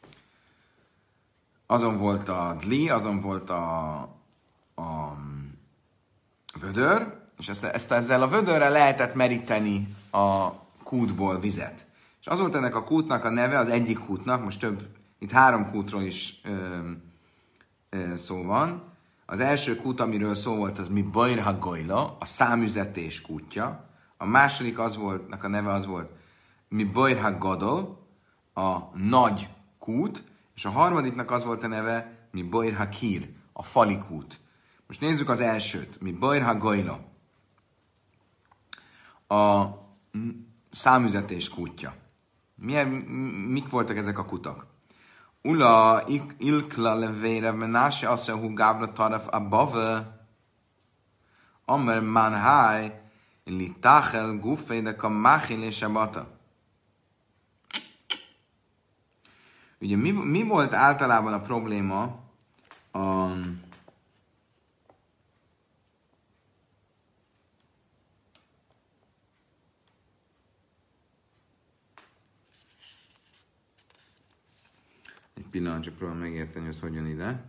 Azon volt a dli, azon volt a, a vödör, és ezt, ezt ezzel a vödörrel lehetett meríteni a kútból vizet. És az volt ennek a kútnak a neve, az egyik kútnak, most több, itt három kútról is ö, ö, szó van. Az első kút, amiről szó volt, az mi ba'ör ha-gojla, a számüzetés kútja. A második az volt, a neve az volt, mi ba'ör ha-gadol, a nagy kút, és a harmadiknak az volt a neve, mi ba'ör ha-kir, a falikút. Most nézzük az elsőt, mi ba'ör ha-gojla, a számüzetés kútja. Milyen, mik voltak ezek a kutak? Ula ilkla levére menáse asszahu gávra taraf abave, amer manháj li tachel gufédek a máchil és a bata. Ugye mi, mi volt általában a probléma a, egy pillanat, csak próbálom megérteni, hogy hogy jön ide.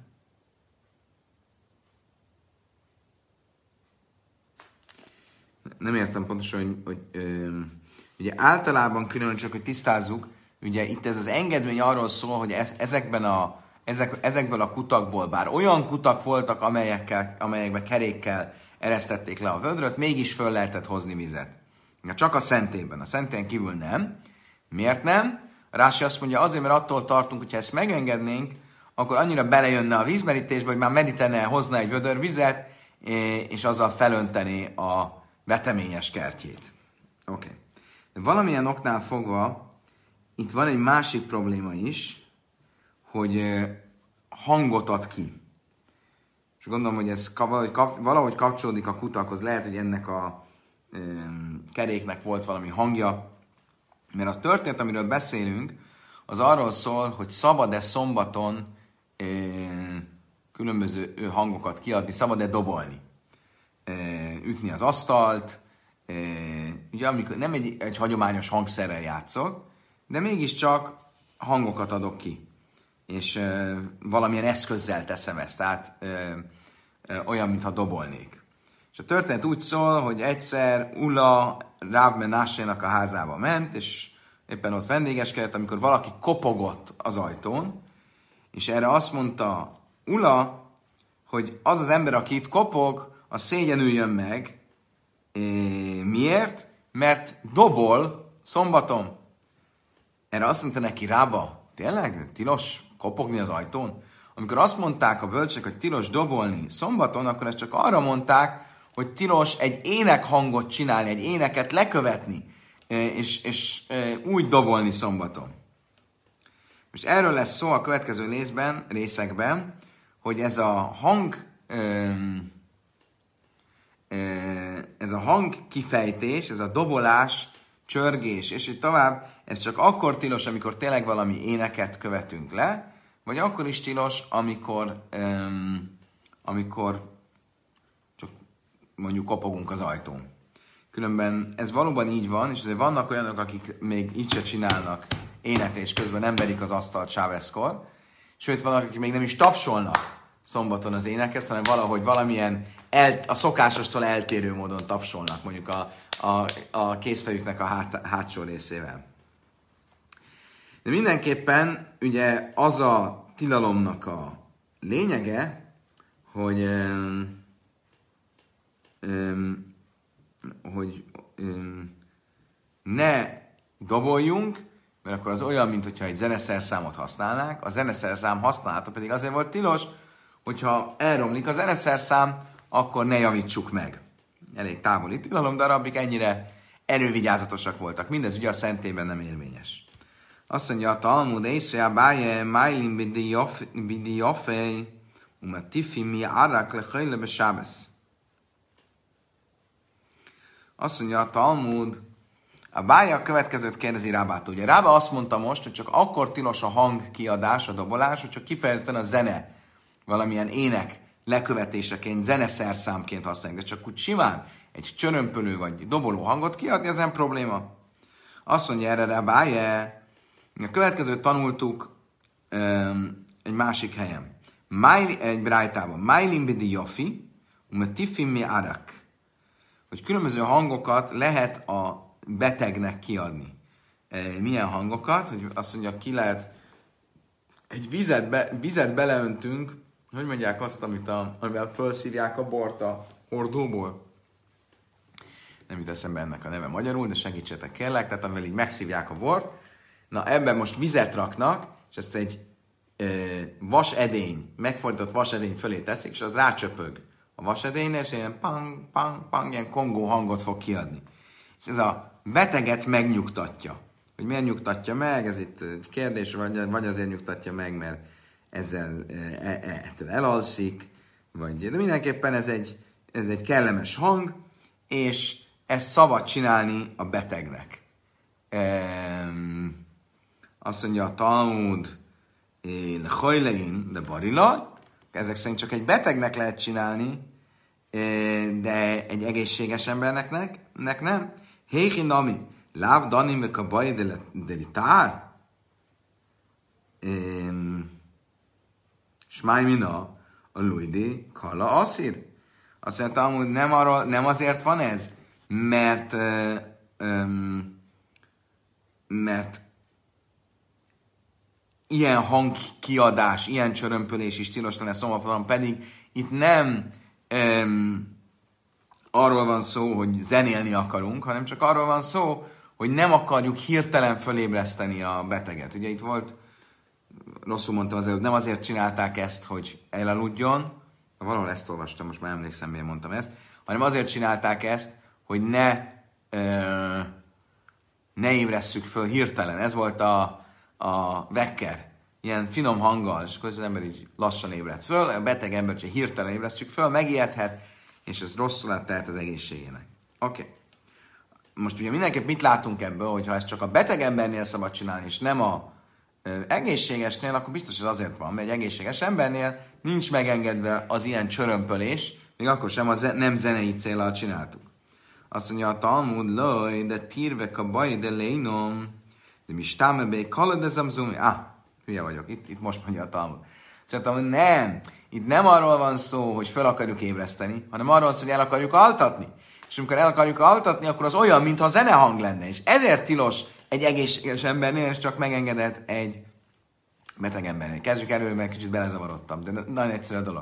Nem értem pontosan, hogy, hogy ö, ugye általában külön csak, hogy tisztázzuk, ugye itt ez az engedmény arról szól, hogy ezekben a, ezek, ezekből a kutakból, bár olyan kutak voltak, amelyekkel, amelyekben kerékkel eresztették le a vödröt, mégis föl lehetett hozni vizet. Csak a szentében, a szentén kívül nem. Miért nem? Rási azt mondja, azért, mert attól tartunk, hogyha ezt megengednénk, akkor annyira belejönne a vízmerítésbe, hogy már merítene, hozna egy vödör vizet, és azzal felönteni a veteményes kertjét. Oké. Okay. Valamilyen oknál fogva itt van egy másik probléma is, hogy hangot ad ki. És gondolom, hogy ez valahogy, kap, valahogy kapcsolódik a kutakhoz. Lehet, hogy ennek a e, keréknek volt valami hangja. Mert a történet, amiről beszélünk, az arról szól, hogy szabad-e szombaton e, különböző hangokat kiadni, szabad-e dobolni. E, ütni az asztalt. E, ugye amikor nem egy, egy hagyományos hangszerrel játszok, de mégiscsak hangokat adok ki. És e, valamilyen eszközzel teszem ezt, tehát e, e, olyan, mintha dobolnék. És a történet úgy szól, hogy egyszer Ula Ráv Menássénak a házába ment, és éppen ott vendégeskedett, amikor valaki kopogott az ajtón, és erre azt mondta Ula, hogy az az ember, aki itt kopog, az szégyenüljön meg. É, miért? Mert dobol szombaton. Erre azt mondta neki Rába, tényleg? Tilos kopogni az ajtón? Amikor azt mondták a bölcsek, hogy tilos dobolni szombaton, akkor ezt csak arra mondták, hogy tilos egy énekhangot csinálni, egy éneket lekövetni, és, és úgy dobolni szombaton. Most erről lesz szó a következő részben, részekben, hogy ez a hang, ez a hang kifejtés, ez a dobolás, csörgés, és így tovább, ez csak akkor tilos, amikor tényleg valami éneket követünk le, vagy akkor is tilos, amikor, um, amikor csak mondjuk kopogunk az ajtón. Különben ez valóban így van, és azért vannak olyanok, akik még így se csinálnak éneklés közben, nem verik az asztalt sáveszkor, sőt vannak, akik még nem is tapsolnak szombaton az énekhez, hanem valahogy valamilyen el, a szokásostól eltérő módon tapsolnak, mondjuk a, a, a kézfejüknek a hát, hátsó részével. De mindenképpen ugye az a tilalomnak a lényege, hogy, um, um, hogy um, ne doboljunk, mert akkor az olyan, mintha egy zeneszerszámot használnák. A zeneszerszám használata pedig azért volt tilos, hogyha elromlik a zeneszerszám, akkor ne javítsuk meg. Elég távoli tilalom, de a rabbik ennyire elővigyázatosak voltak. Mindez ugye a szentében nem érvényes. Azt mondja a Talmud, észre báje, májlim bidi jafej, uma tifi mi árák le hajlebe sábesz. Azt mondja a Talmud, a bája a következőt kérdezi Rábától. Ugye Rába azt mondta most, hogy csak akkor tilos a hangkiadás, a dobolás, hogyha kifejezetten a zene, valamilyen ének lekövetéseként, zeneszerszámként használják, de csak úgy simán egy csörömpölő vagy doboló hangot kiadni, az nem probléma. Azt mondja erre Rábája, a következőt tanultuk um, egy másik helyen. Májli, egy brájtában. Májlim bidi jofi, ume tifim mi arak. Hogy különböző hangokat lehet a betegnek kiadni. E, milyen hangokat? Hogy azt mondja, ki lehet egy vizet, be, vizet beleöntünk, hogy mondják azt, amit a, amivel felszívják a bort a hordóból. Nem jut eszembe ennek a neve magyarul, de segítsetek kérlek, tehát amivel így megszívják a bort. Na, ebben most vizet raknak, és ezt egy e, vasedény, megfordított vasedény fölé teszik, és az rácsöpög a vasedényre, és ilyen pang, pang, pang, ilyen kongó hangot fog kiadni. És ez a beteget megnyugtatja. Hogy miért nyugtatja meg, ez itt kérdés, vagy, vagy azért nyugtatja meg, mert ezzel e, e, ettől elalszik, vagy, de mindenképpen ez egy, ez egy kellemes hang, és ezt szabad csinálni a betegnek. Ehm, azt mondja a Talmud, lehajlein, de barila, ezek szerint csak egy betegnek lehet csinálni, de egy egészséges embernek nek nem. Héhi nami, láv danim ve kabaj de litár, smáj mina, a luidi kala asszír. Azt mondja, Talmud, nem, arról, nem azért van ez, mert um, mert ilyen hangkiadás, ilyen csörömpölés is tilos lenne szombaton, pedig itt nem um, arról van szó, hogy zenélni akarunk, hanem csak arról van szó, hogy nem akarjuk hirtelen fölébreszteni a beteget. Ugye itt volt, rosszul mondtam az előbb, nem azért csinálták ezt, hogy elaludjon, valahol ezt olvastam, most már emlékszem, miért mondtam ezt, hanem azért csinálták ezt, hogy ne, ö, ne ébresszük föl hirtelen. Ez volt a, a vekker, ilyen finom hanggal, és akkor az ember így lassan ébredt föl, a beteg embert csak hirtelen ébresztjük föl, megijedhet, és ez rosszul tehet az egészségének. Oké. Okay. Most ugye mindenképp mit látunk ebből, hogyha ezt csak a beteg embernél szabad csinálni, és nem a ö, egészségesnél, akkor biztos ez azért van, mert egy egészséges embernél nincs megengedve az ilyen csörömpölés, még akkor sem a ze- nem zenei céllal csináltuk. Azt mondja a Talmud, loj, de tírvek a baj, de lénom, de mi stámebé kaladezem zumi. Ah, hülye vagyok, itt, itt most mondja a Talmud. Szerintem, hogy nem, itt nem arról van szó, hogy fel akarjuk ébreszteni, hanem arról van szó, hogy el akarjuk altatni. És amikor el akarjuk altatni, akkor az olyan, mintha zenehang lenne. És ezért tilos egy egészséges embernél, és csak megengedett egy beteg embernél. Kezdjük előre, mert kicsit belezavarodtam, de nagyon egyszerű a dolog.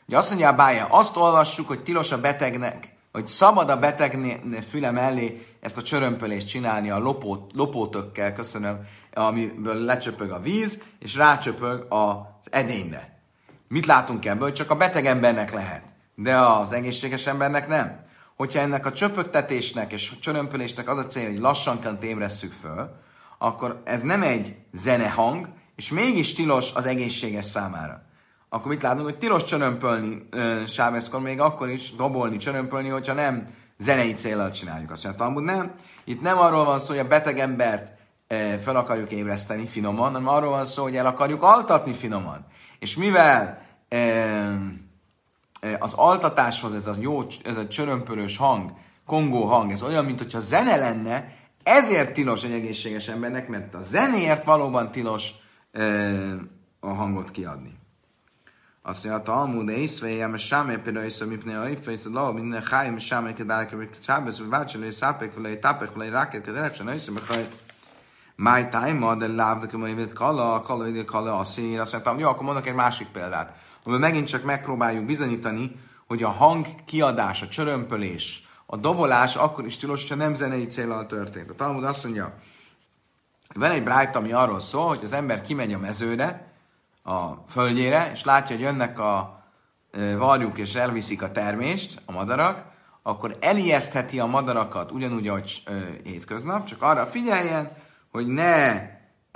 Ugye azt mondja a bája, azt olvassuk, hogy tilos a betegnek, hogy szabad a beteg füle mellé ezt a csörömpölést csinálni a lopó, lopótökkel, köszönöm, amiből lecsöpög a víz, és rácsöpög az edényre. Mit látunk ebből? Csak a beteg embernek lehet, de az egészséges embernek nem. Hogyha ennek a csöpögtetésnek és a csörömpölésnek az a célja, hogy lassanként ébresszük föl, akkor ez nem egy zenehang, és mégis tilos az egészséges számára. Akkor mit látunk, hogy tilos csörömpölni sábeszkor, még akkor is dobolni, csörömpölni, hogyha nem zenei céllal csináljuk. Azt mondja, Talmud nem. Itt nem arról van szó, hogy a beteg embert e, fel akarjuk ébreszteni finoman, hanem arról van szó, hogy el akarjuk altatni finoman. És mivel e, e, az altatáshoz ez a jó, ez a csörömpölős hang, kongó hang, ez olyan, mint hogyha zene lenne, ezért tilos egy egészséges embernek, mert a zenéért valóban tilos e, a hangot kiadni. Azt mondja, a Talmud, észvejem, a sámely például észre, mipné a ifejsz, a lau, minden chájm, a sámely kedálek, hogy sábesz, vagy vácsolai, szápek, vagy tápek, vagy ráket, hogy ereksen, észre, hogy máj tájma, de lávdak, hogy kala, kala, ide, kala, a szín. Azt mondtam, jó, akkor mondok egy másik példát, amiben megint csak megpróbáljuk bizonyítani, hogy a hang kiadás, a csörömpölés, a dobolás akkor is tilos, ha nem zenei céllal történt. A Talmud azt mondja, van egy brájta, ami arról szól, hogy az ember kimegy a mezőre, a földjére, és látja, hogy jönnek a e, varjuk, és elviszik a termést, a madarak, akkor elijesztheti a madarakat ugyanúgy, ahogy e, hétköznap, csak arra figyeljen, hogy ne e,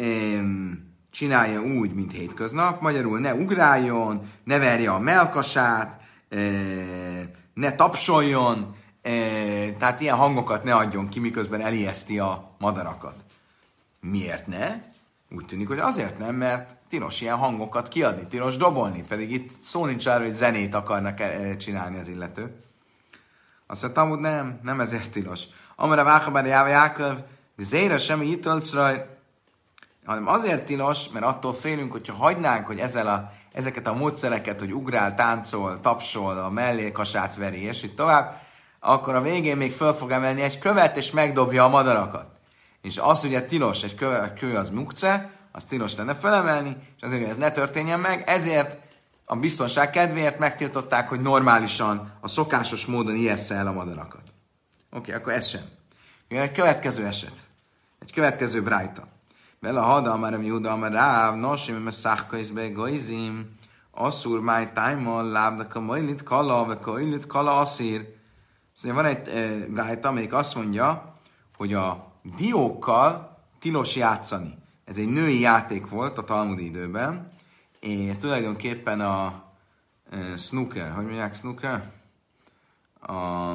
csinálja úgy, mint hétköznap, magyarul ne ugráljon, ne verje a mellkasát, e, ne tapsoljon, e, tehát ilyen hangokat ne adjon ki, miközben elijeszti a madarakat. Miért ne? Úgy tűnik, hogy azért nem, mert tilos ilyen hangokat kiadni, tilos dobolni, pedig itt szó nincs arra, hogy zenét akarnak csinálni az illető. Azt mondta, hogy nem, nem ezért tilos. Amara váhabár jáva Jákov, zéra semmi itölcraj, hanem azért tilos, mert attól félünk, hogyha hagynánk, hogy ezzel a, ezeket a módszereket, hogy ugrál, táncol, tapsol, a mellékasát veri, és így tovább, akkor a végén még föl fog emelni egy követ, és megdobja a madarakat. És az ugye tilos, egy kő, egy kő az mukce, az tilos lenne felemelni, és azért, hogy ez ne történjen meg, ezért a biztonság kedvéért megtiltották, hogy normálisan, a szokásos módon ijessze el a madarakat. Oké, okay, akkor ez sem. Jön egy következő eset. Egy következő brájta. Vele hada, már a miúda, már ráv, nosim, mert száhkajzbe gajzim, asszúr, máj tájmal, lábdak a majlit kala, vagy kajlit kala asszír. Szóval van egy e, brájta, amelyik azt mondja, hogy a diókkal tilos játszani. Ez egy női játék volt a talmudi időben, és tulajdonképpen a e, snooker, hogy mondják snooker? A...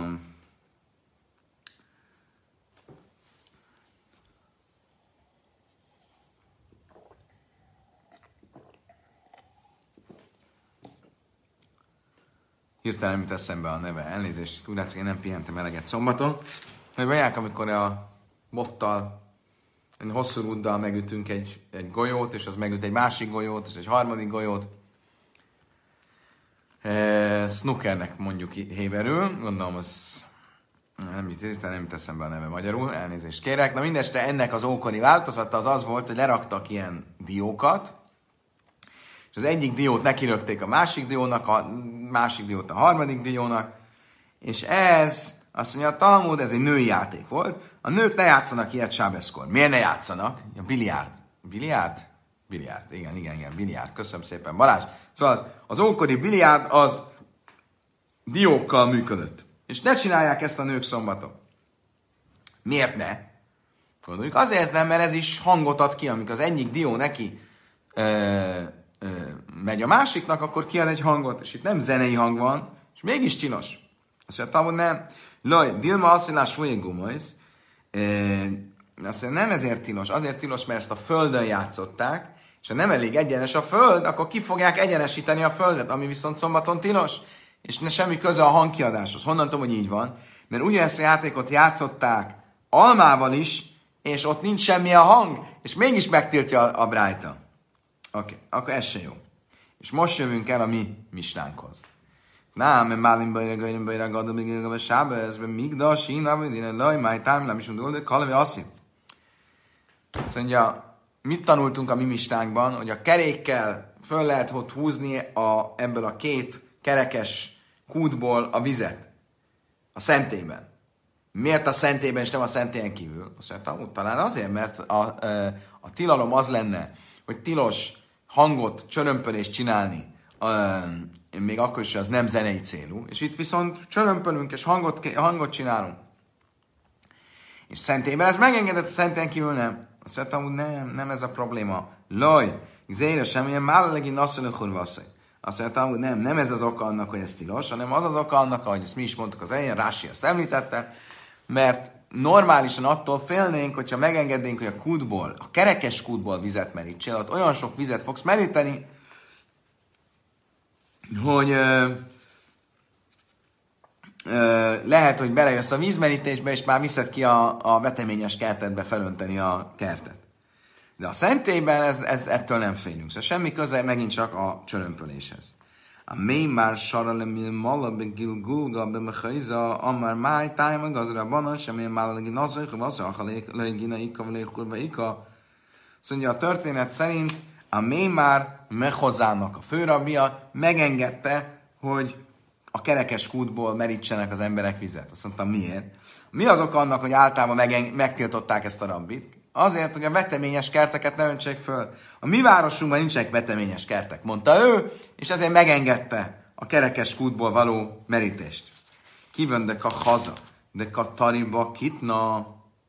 Hirtelen mit eszembe a neve, elnézést, úgy látszik, én nem pihentem eleget szombaton. Hogy mondják, amikor a bottal, egy hosszú rúddal megütünk egy, egy golyót, és az megüt egy másik golyót, és egy harmadik golyót. E, snookernek mondjuk héberül, gondolom az nem jut, nem teszem be a neve magyarul, elnézést kérek. Na mindeste ennek az ókori változata az az volt, hogy leraktak ilyen diókat, és az egyik diót nekirögték a másik diónak, a másik diót a harmadik diónak, és ez, azt mondja, a Talmud, ez egy női játék volt. A nők ne játszanak ilyet sábeszkor. Miért ne játszanak? A biliárd. Biliárd? Biliárd, igen, igen, igen, biliárd. Köszönöm szépen, Balázs. Szóval az ókori biliárd az diókkal működött. És ne csinálják ezt a nők szombaton. Miért ne? Gondoljuk, azért nem, mert ez is hangot ad ki, amikor az egyik dió neki ö, ö, megy a másiknak, akkor kiad egy hangot, és itt nem zenei hang van, és mégis csinos. Azt mondja, Talmud nem. Laj, Dilma asszilás folyé gumajsz. Azt mondja, nem ezért tilos, azért tilos, mert ezt a földön játszották, és ha nem elég egyenes a föld, akkor ki fogják egyenesíteni a földet, ami viszont szombaton tilos, és ne semmi köze a hangkiadáshoz. Honnan tudom, hogy így van? Mert ugyanezt a játékot játszották almával is, és ott nincs semmi a hang, és mégis megtiltja a, a brájta. Oké, okay, akkor ez se jó. És most jövünk el a mi misnánkhoz. Nem, mert málim bajra, gajra, bajra, gadom, még a sába, ez be migda, sína, vagy én laj, máj tám, nem is mondom, de kalavi asszim. Azt mondja, mit tanultunk a mi misnánkban, hogy a kerékkel föl lehet ott húzni a, ebből a két kerekes kútból a vizet a szentélyben. Miért a szentélyben és nem a szentélyen kívül? Azt mondja, talán azért, mert a, a, a tilalom az lenne, hogy tilos hangot, csörömpölést csinálni, a, még akkor is az nem zenei célú, és itt viszont csörömpölünk és hangot, hangot csinálunk. És szentélyben ez megengedett, a szentélyen kívül nem. Azt mondta, hogy nem, nem ez a probléma. Loj, zére sem, ilyen mállegi nasszolökhor vasszony. Azt mondta, hogy nem, nem ez az oka annak, hogy ez tilos, hanem az az oka annak, ahogy ezt mi is mondtuk az elején, Rási azt említette, mert normálisan attól félnénk, hogyha megengednénk, hogy a kútból, a kerekes kútból vizet merítsél, ott olyan sok vizet fogsz meríteni, hogy ö, ö, lehet, hogy belejössz a vízmerítésbe, és már viszed ki a, a veteményes kertedbe felönteni a kertet. De a szentélyben ez, ez, ettől nem félünk. Szóval semmi köze megint csak a csörömpöléshez. A mély már saralemil malabe gilgulga be mechaiza, amár máj tájma gazra banan, semmilyen málagi nazrek, vasszor, ha legina ika, lékurva ika. Szóval a történet szerint a mély már mehozának a főrabbia megengedte, hogy a kerekes kútból merítsenek az emberek vizet. Azt mondtam, miért? Mi az oka annak, hogy általában megeng- megtiltották ezt a rabbit? Azért, hogy a veteményes kerteket ne öntsék föl. A mi városunkban nincsenek veteményes kertek, mondta ő, és ezért megengedte a kerekes kútból való merítést. Kivöndek a haza, de katariba kitna,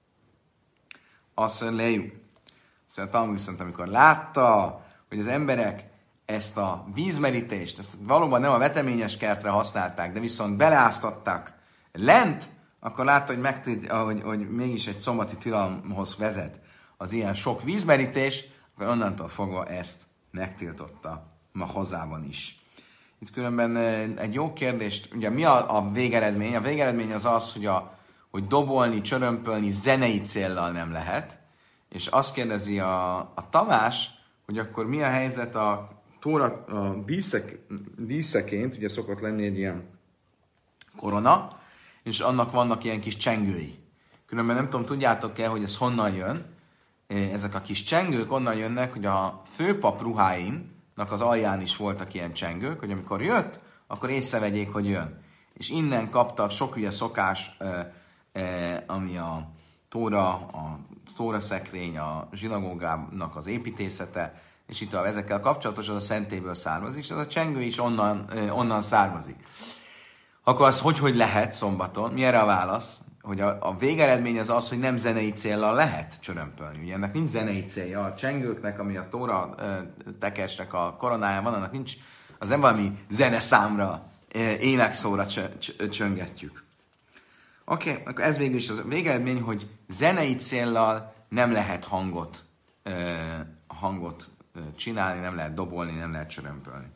azt lejú. Szóval Talmud viszont, amikor látta, hogy az emberek ezt a vízmerítést, ezt valóban nem a veteményes kertre használták, de viszont beleáztatták lent, akkor látta, hogy, megtid, hogy, hogy mégis egy szombati tilalomhoz vezet az ilyen sok vízmerítés, akkor onnantól fogva ezt megtiltotta ma hozában is. Itt különben egy jó kérdést, ugye mi a, a végeredmény? A végeredmény az az, hogy, a, hogy dobolni, csörömpölni zenei céllal nem lehet, és azt kérdezi a, a Tamás, hogy akkor mi a helyzet a tóra, a díszek, díszeként, ugye szokott lenni egy ilyen korona, és annak vannak ilyen kis csengői. Különben nem tudom, tudjátok-e, hogy ez honnan jön? Ezek a kis csengők onnan jönnek, hogy a főpap ruháinak az alján is voltak ilyen csengők, hogy amikor jött, akkor észrevegyék, hogy jön. És innen kaptak sok ugye szokás, ami a tóra, a szóraszekrény, a zsinagógának az építészete, és itt ezekkel kapcsolatos, az a szentélyből származik, és az a csengő is onnan, onnan származik. Akkor az hogy, hogy lehet szombaton? Mi erre a válasz? Hogy a, a végeredmény az az, hogy nem zenei céllal lehet csörömpölni. Ugye ennek nincs zenei célja. A csengőknek, ami a tóra ö, tekesnek a koronáján van, annak nincs, az nem valami zeneszámra, énekszóra csöngetjük. Oké, okay, akkor ez végül is az végeredmény, hogy zenei céllal nem lehet hangot, ö, hangot ö, csinálni, nem lehet dobolni, nem lehet csörömpölni.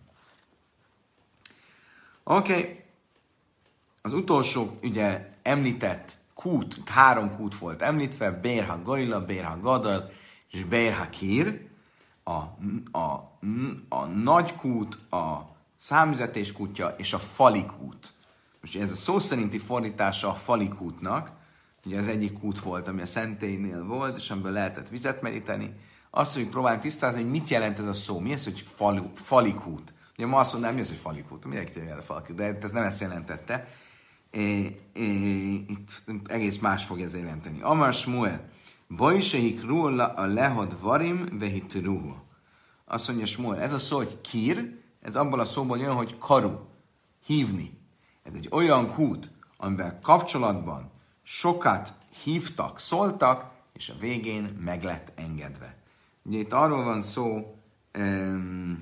Oké. Okay. Az utolsó, ugye, említett kút, három kút volt említve, Bérha Gajla, Bérha Gadal és Bérha Kír. A, a, a nagy kút, a számüzetés kútja és a fali kút. Most ez a szó szerinti fordítása a fali kútnak. Ugye az egyik kút volt, ami a szentélynél volt, és amiből lehetett vizet meríteni. Azt, hogy próbáljuk tisztázni, hogy mit jelent ez a szó. Mi ez, hogy falu, fali kút? Ugye ma azt mondanám, mi az, hogy fali kút? Mindenki tudja, a fali kút, de ez nem ezt jelentette. É, é, itt egész más fog ez jelenteni. Amar Shmuel, Bajsehik rulla a lehad varim vehit ruhu. Azt mondja Shmuel, ez a szó, hogy kír, ez abból a szóból jön, hogy karu, hívni. Ez egy olyan kút, amivel kapcsolatban sokat hívtak, szóltak, és a végén meg lett engedve. Ugye itt arról van szó, um,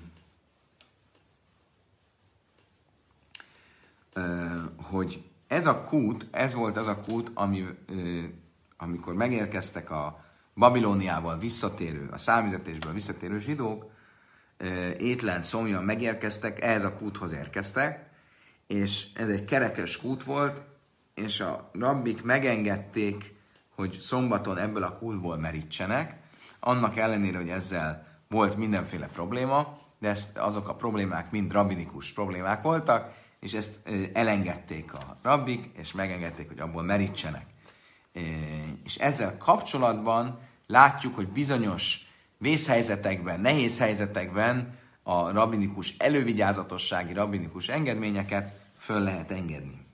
uh, hogy ez a kút, ez volt az a kút, ami, uh, amikor megérkeztek a Babilóniával visszatérő, a számüzetésből visszatérő zsidók, uh, étlen, szomjan megérkeztek, ehhez a kúthoz érkeztek, és ez egy kerekes kút volt, és a rabbik megengedték, hogy szombaton ebből a kútból merítsenek, annak ellenére, hogy ezzel volt mindenféle probléma, de ezt, azok a problémák mind rabbinikus problémák voltak, és ezt elengedték a rabbik, és megengedték, hogy abból merítsenek. És ezzel kapcsolatban látjuk, hogy bizonyos vészhelyzetekben, nehéz helyzetekben a rabbinikus elővigyázatossági, rabbinikus engedményeket föl lehet engedni.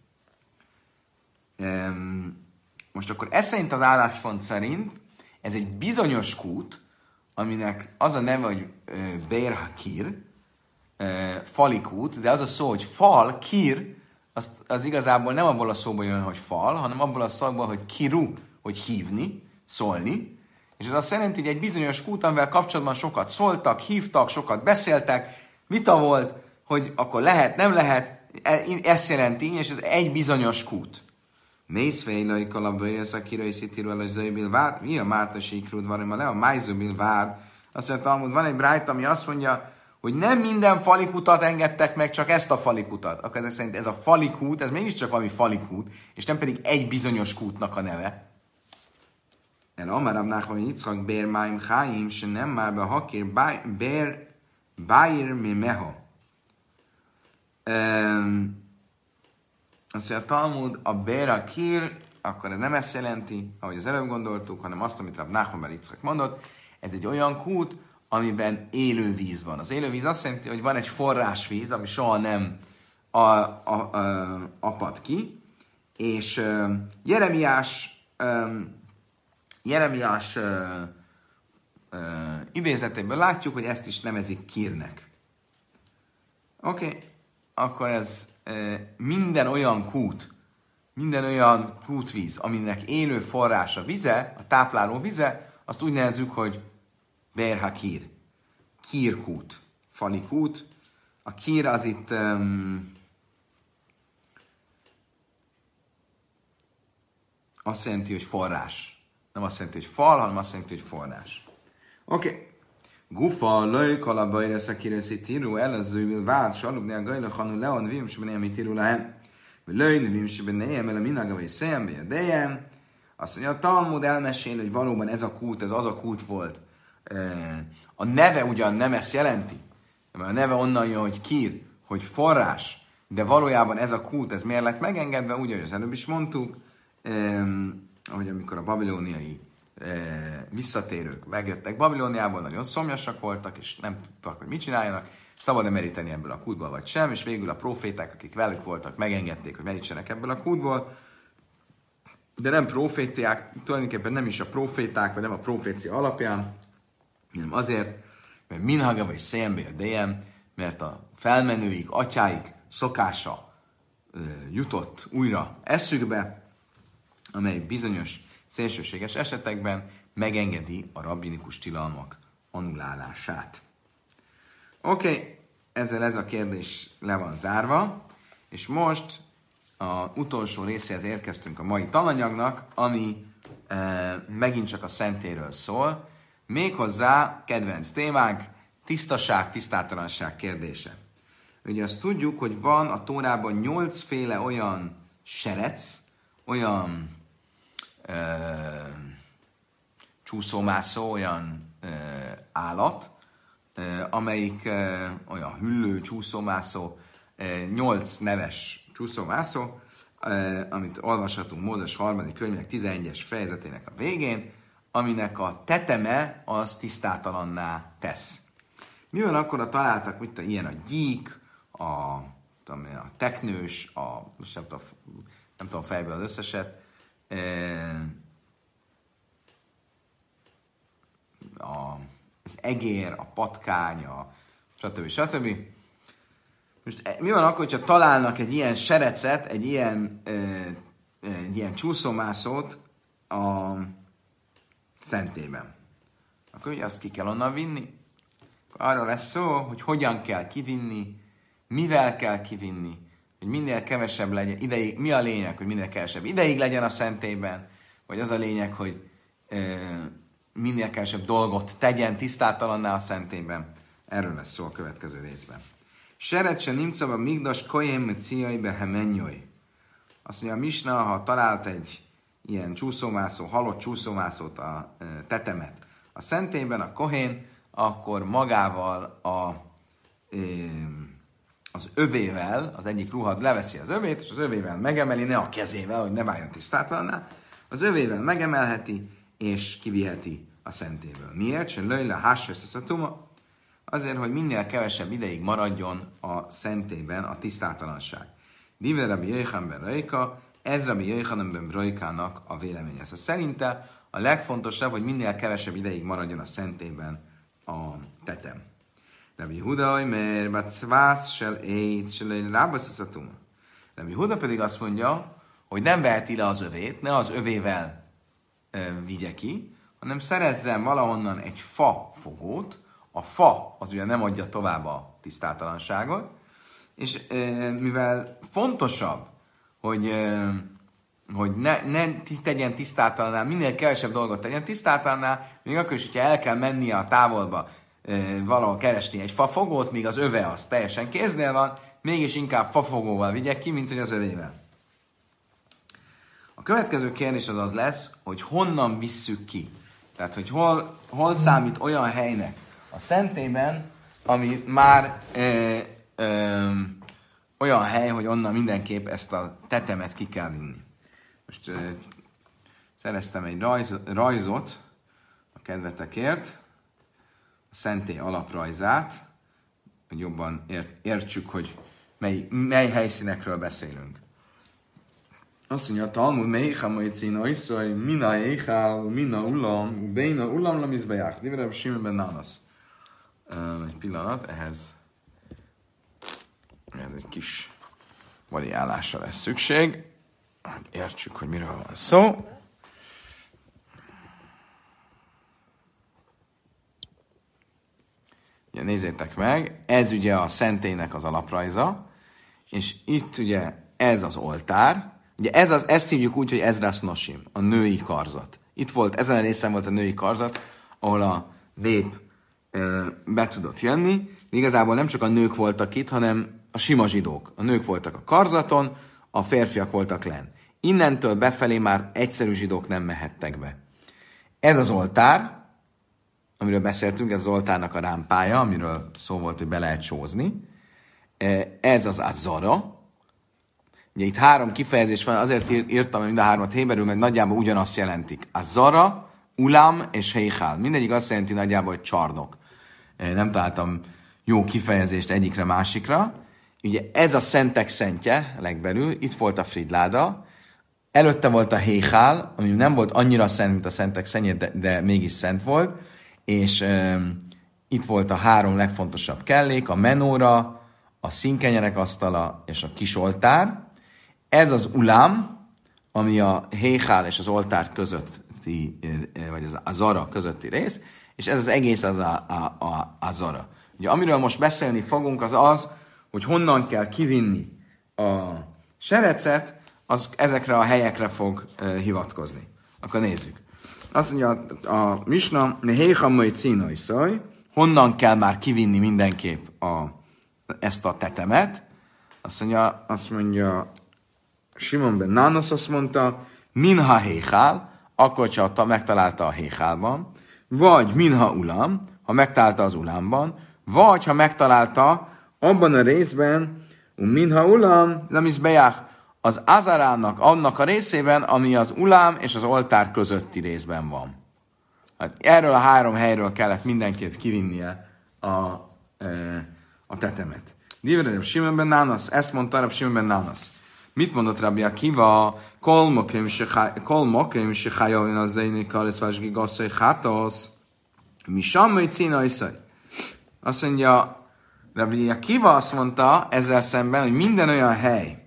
Most akkor ez szerint az álláspont szerint ez egy bizonyos kút, aminek az a neve, hogy Beir HaKir, fali kút, de az a szó, hogy fal, kir, az, az igazából nem abból a szóból jön, hogy fal, hanem abból a szóból, hogy kiru, hogy hívni, szólni. És ez azt jelenti, hogy egy bizonyos kút, amivel kapcsolatban sokat szóltak, hívtak, sokat beszéltek, vita volt, hogy akkor lehet, nem lehet, ezt jelenti, és ez egy bizonyos kút. Mészvejlai kalabőjesz, a kirai szitiről, a zöjbil vád, mi a márta síkrúd van, a le a májzőbil vád. Azt mondja, Talmud, van egy brájt, ami azt mondja, hogy nem minden falikutat engedtek meg, csak ezt a falikutat. Akkor ez szerint ez a falikút, ez mégiscsak valami falikút, és nem pedig egy bizonyos kútnak a neve. El Amarab Nachman Yitzchak Bér Máim Cháim, se nem már be Hakir Bér Báir Mimeha. Azt mondja, a Talmud, a Bér Hakir, akkor ez nem ezt jelenti, ahogy az előbb gondoltuk, hanem azt, amit Rab Nachman Yitzchak mondott, ez egy olyan kút, amiben élő víz van. Az élő víz azt jelenti, hogy van egy forrásvíz, ami soha nem a, a, a, apad ki, és uh, Jeremiás um, Jeremiás uh, uh, idézetéből látjuk, hogy ezt is nevezik Kirnek. Oké, okay. Akkor ez uh, minden olyan kút, minden olyan kútvíz, aminek élő forrása vize, a tápláló vize, azt úgy nevezzük, hogy Beir HaKir. Kirkút. Falikút. A kír az itt um, azt jelenti, hogy forrás. Nem azt jelenti, hogy fal, hanem azt jelenti, hogy forrás. Oké. Okay. Gufa, löj, kalabajra, szakirőszi, tiru, elazőül, vált, salubni a gajla, hanu, leon, vimsben élmi, tiru, lehem. Löj, vimsben élmi, el a minaga, vagy szembe, a dejem. Azt mondja, a Talmud elmesél, hogy valóban ez a kút, ez az a kút volt. A neve ugyan nem ezt jelenti, mert a neve onnan jön, hogy kír, hogy forrás, de valójában ez a kút, ez miért lett megengedve, úgy, ahogy az előbb is mondtuk, eh, ahogy amikor a babilóniai eh, visszatérők megjöttek Babilóniából, nagyon szomjasak voltak, és nem tudtak, hogy mit csináljanak, szabad-e meríteni ebből a kútból, vagy sem, és végül a proféták, akik velük voltak, megengedték, hogy merítsenek ebből a kútból, de nem profétiák, tulajdonképpen nem is a proféták, vagy nem a profécia alapján, hanem azért, mert minhaga vagy széjembe a dejem, mert a felmenőik, atyáik szokása ö, jutott újra eszükbe, amely bizonyos szélsőséges esetekben megengedi a rabbinikus tilalmak annulálását. Oké, okay, ezzel ez a kérdés le van zárva, és most az utolsó részéhez érkeztünk a mai tananyagnak, ami e, megint csak a szentéről szól, méghozzá kedvenc témánk, tisztaság, tisztátalanság kérdése. Ugye azt tudjuk, hogy van a Tórában nyolcféle olyan serec, olyan e, csúszómászó, olyan e, állat, e, amelyik e, olyan hüllő, csúszómászó, e, nyolc neves csúszómászó, eh, amit olvashatunk Mózes harmadik könyvének tizenegyes fejezetének a végén, aminek a teteme az tisztátalanná tesz. Mi van akkor, ha találtak, mit a, ilyen a gyík, a, tudom, a teknős, a, most nem tudom, nem tudom fejből az összeset, eh, a, az egér, a patkány, a stb. stb. Most mi van akkor, hogyha találnak egy ilyen serecet, egy ilyen, ö, egy ilyen csúszómászót a szentében? Akkor ugye azt ki kell onnan vinni. Arra lesz szó, hogy hogyan kell kivinni, mivel kell kivinni, hogy minél kevesebb legyen ideig, mi a lényeg, hogy minél kevesebb ideig legyen a szentében, vagy az a lényeg, hogy ö, minél kevesebb dolgot tegyen tisztátalanná a szentében. Erről lesz szó a következő részben. Seret se nimcaba migdas kojem ciai behemenjoj. Azt mondja a Misna, ha talált egy ilyen csúszómászó, halott csúszómászót a e, tetemet a szentében, a kohén, akkor magával a, e, az övével, az egyik ruhad leveszi az övét, és az övével megemeli, ne a kezével, hogy ne váljon tisztátalanná, az övével megemelheti, és kiviheti a szentéből. Miért? Se löjle hássösszeszatuma, azért, hogy minél kevesebb ideig maradjon a szentélyben a tisztátalanság. Diver Rabbi Yochanan ben Reika, ez Rabbi Yochanan ben Reikának a véleménye. Szóval szerinte a legfontosabb, hogy minél kevesebb ideig maradjon a szentélyben a tetem. Rabbi Huda, mert bacvász sel éjt, sel rábaszaszatum. Rabbi Huda pedig azt mondja, hogy nem veheti le az övét, ne az övével e, vigye ki, hanem szerezzen valahonnan egy fa fogót. A fa az ugye nem adja tovább a tisztátalanságot, és e, mivel fontosabb, hogy, e, hogy ne, ne tegyen tisztátalannál, minél kevesebb dolgot tegyen tisztátalannál, még akkor is, hogyha el kell mennie a távolba e, valahol keresni egy fafogót, míg az öve az teljesen kéznél van, mégis inkább fafogóval vigye ki, mint hogy az övével. A következő kérdés az az lesz, hogy honnan visszük ki. Tehát, hogy hol, hol számít olyan helynek a szentélyben, ami már ö, ö, olyan hely, hogy onnan mindenképp ezt a tetemet ki kell vinni. Most ö, szereztem egy rajz, rajzot a kedvetekért, a szentély alaprajzát, hogy jobban ért, értsük, hogy mely, mely helyszínekről beszélünk. Azt mondja, a Talmud, meicha moicina iszai, mina eichál, mina ulam, beina ulam lamizbeják. Diverebb Simon ben Nánasz. Egy pillanat, ehhez ez egy kis variálásra lesz szükség. Értsük, hogy miről van szó. Ja, nézzétek meg, ez ugye a szentélynek az alaprajza, és itt ugye ez az oltár. Ugye ez az, ezt hívjuk úgy, hogy Ezrász Nosim, a női karzat. Itt volt, ezen a részen volt a női karzat, ahol a nép ö, be tudott jönni, de igazából nem csak a nők voltak itt, hanem a sima zsidók. A nők voltak a karzaton, a férfiak voltak lenn. Innentől befelé már egyszerű zsidók nem mehettek be. Ez az oltár, amiről beszéltünk, ez az oltárnak a rámpája, amiről szó volt, hogy be lehet sózni. Ez az Azara. Ugye itt három kifejezés van, azért írtam mind a hármat héberül, mert nagyjából ugyanazt jelentik. Azara, Ulam és Heichal. Mindegyik azt jelenti nagyjából, hogy csarnok. Nem találtam jó kifejezést egyikre másikra. Ugye ez a szentek szentje legbelül, itt volt a Fridláda, előtte volt a Heichal, ami nem volt annyira szent, mint a szentek szentje, de, de mégis szent volt, és um, itt volt a három legfontosabb kellék, a menóra, a színkenyerek asztala és a kis oltár. Ez az ulam, ami a Heichal és az oltár közötti, vagy az azara közötti rész, és ez az egész az a, a, a azara. Ugye amiről most beszélni fogunk, az az, hogy honnan kell kivinni a serecet, az ezekre a helyekre fog uh, hivatkozni. Akkor nézzük. Azt mondja a, a Misna, Heichal cínai szaj, honnan kell már kivinni mindenképp a, ezt a tetemet. Azt mondja, azt mondja Simon ben Nánasz azt mondta, minha Heichal, akkor csak ha megtalálta a Heichálban, vagy minha ulam, ha megtalálta az ulamban, vagy ha megtalálta abban a részben, minha ulam, nem is bejár, az azarának, annak a részében, ami az ulam és az oltár közötti részben van. Hát erről a három helyről kellett mindenképp kivinnie a, e, a tetemet. Divrei Simon ben Nánasz, ezt mondta Rabbi Simon ben Nánasz. Mit mondott Rabbi Akiva? Kol mokim shechajavin az zeini karis vásgi gasszai hátasz, mi sammai cínai szaj. Azt mondja, Rabbi Akiva azt mondta ezzel szemben, hogy minden olyan hely,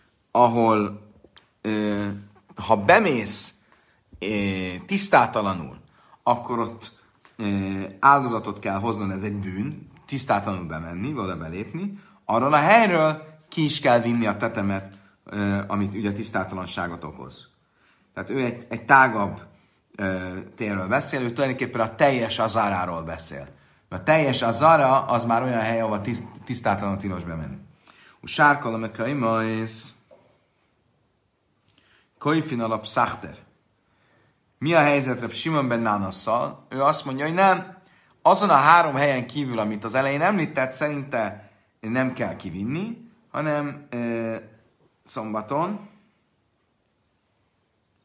ahol ö, ha bemész ö, tisztátalanul, akkor ott ö, áldozatot kell hoznod, ez egy bűn, tisztátalanul bemenni, oda belépni, arról a helyről ki is kell vinni a tetemet, ö, amit ugye tisztátalanságot okoz. Tehát ő egy, egy tágabb ö, térről beszél, ő tulajdonképpen a teljes azáráról beszél. Mert a teljes azara az már olyan hely, ahol tiszt, tisztátalanul tilos bemenni. Úgy sárkolom a kaimaisz, Koifin alap szachter. Mi a helyzetre Simon ben Nánasszal? Ő azt mondja, hogy nem. Azon a három helyen kívül, amit az elején említett, szerinte nem kell kivinni, hanem e, szombaton.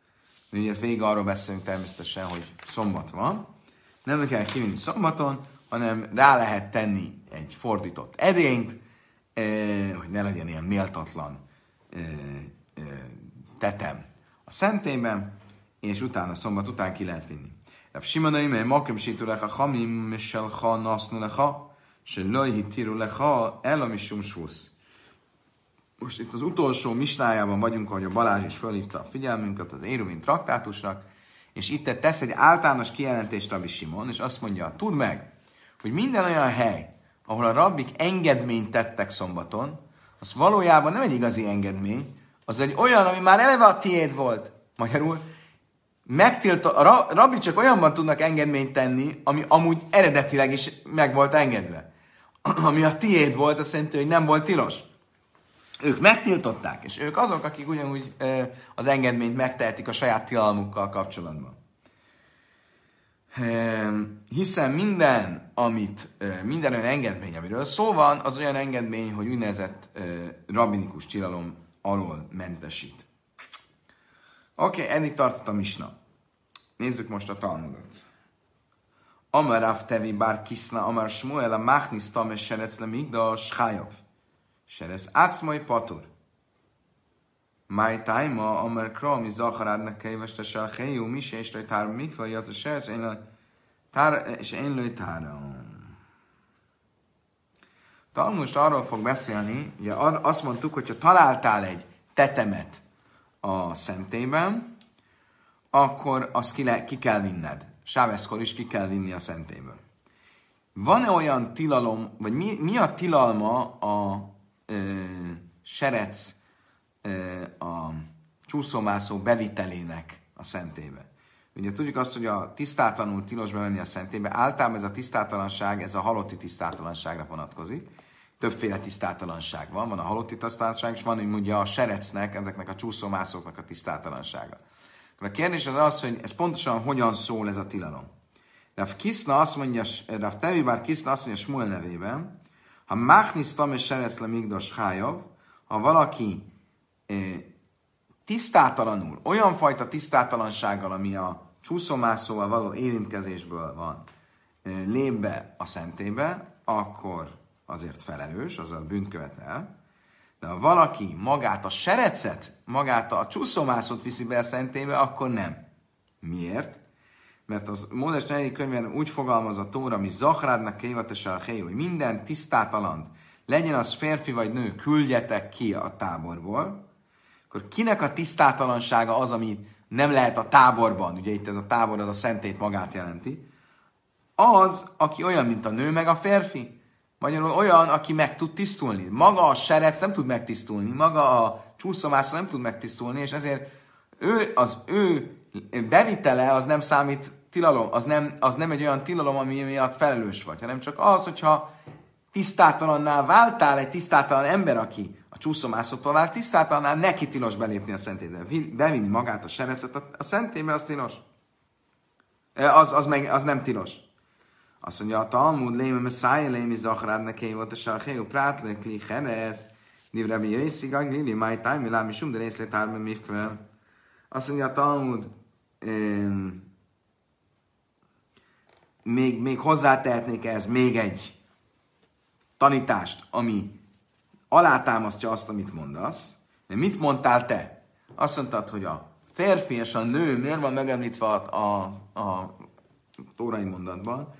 Ugye végig arról beszélünk természetesen, hogy szombat van. Nem kell kivinni szombaton, hanem rá lehet tenni egy fordított edényt, hogy ne legyen ilyen méltatlan tetem a szentélyben, és utána szombat után ki lehet vinni. Rab Simonai, mely makim sítulecha hamim, selcha nasznulecha, se lojhi tirulecha, elamisum svusz. Most itt az utolsó misnájában vagyunk, ahogy a Balázs is fölhívta a figyelmünket az Éruvin traktátusnak, és itt tesz egy általános kijelentést Rabbi Simon, és azt mondja, tudd meg, hogy minden olyan hely, ahol a rabbik engedményt tettek szombaton, az valójában nem egy igazi engedmény, az egy olyan, ami már eleve a tiéd volt. Magyarul, megtiltó, a rabbi csak olyanban tudnak engedményt tenni, ami amúgy eredetileg is meg volt engedve. Ami a tiéd volt, azt jelenti, hogy nem volt tilos. Ők megtiltották, és ők azok, akik ugyanúgy ö, az engedményt megtehetik a saját tilalmukkal kapcsolatban. Hiszen minden, amit, minden olyan engedmény, amiről szó van, az olyan engedmény, hogy úgynevezett rabbinikus tilalom alól mentesít. Oké, okay, eddig tartott a misna. Nézzük most a Talmudot. Amar Rav Tevi bar Kiszna, Amar Shmuel, a Machnis Tames Serec le Migda, Shchayav. Serec Acmoy Patur. Máj tájma, Amar Krom, Zacharádnak keveste Salchejú, Mise és Lőj Tára Mikva, Jaz a Serec, és én Lőj Tára. Talmud most arról fog beszélni, ugye azt mondtuk, hogyha találtál egy tetemet a szentélyben, akkor azt ki, le, ki kell vinned. Sáveszkor is ki kell vinni a szentélyből. Van-e olyan tilalom, vagy mi, mi a tilalma a ö, serec, ö, a csúszómászó bevitelének a szentélybe? Ugye tudjuk azt, hogy a tisztátalanul tilos bevenni a szentélybe. Általában ez a tisztátalanság, ez a halotti tisztátalanságra vonatkozik. Többféle tisztátalanság van. Van a halotti tisztátalanság, és van úgy mondja a serecnek, ezeknek a csúszómászóknak a tisztátalansága. A kérdés az az, hogy ez pontosan hogyan szól ez a tilalom. Rav Kiszna azt mondja, Rav Tevi bar Kiszna azt mondja Shmuel nevében, ha Machnis Tames Serec le Migdos Chájav, ha valaki eh, tisztátalanul, olyan fajta tisztátalansággal, ami a csúszómászóval való érintkezésből van, eh, lép be a szentélybe, akkor azért felelős, az a bűnt követel. De ha valaki magát a serecet, magát a csúszómászót viszi be a szentélybe, akkor nem. Miért? Mert az Mózes negyedik könyvben úgy fogalmaz a Tóra, ami Zachrádnak kévatesel helyő, hogy minden tisztátalant, legyen az férfi vagy nő, küldjetek ki a táborból, akkor kinek a tisztátalansága az, ami nem lehet a táborban, ugye itt ez a tábor, az a szentét magát jelenti, az, aki olyan, mint a nő, meg a férfi. Magyarul olyan, aki meg tud tisztulni. Maga a serec nem tud megtisztulni, maga a csúszómászó nem tud megtisztulni, és ezért ő, az ő bevitele az nem számít tilalom, az nem, az nem egy olyan tilalom, ami miatt felelős vagy, hanem csak az, hogyha tisztátalanná váltál egy tisztátalan ember, aki a csúszómászótól vált, tisztátalanná neki tilos belépni a szentélybe. Bevinni magát a serecet a, a szentélybe, az tilos. Az, az, meg, az nem tilos. Azt mondja, a Talmud, léme messzája, lémi zachrad neké, volt a salchéjú prátlek, li herez, divrebi jöjszi, gaglili, máj tájmi, lámi sum, de részletárme mi fel. Azt mondja, a Talmud, um, még, még hozzátehetnék ehhez még egy tanítást, ami alátámasztja azt, amit mondasz. De mit mondtál te? Azt mondtad, hogy a férfi és a nő miért van megemlítve a, a, a tórai mondatban,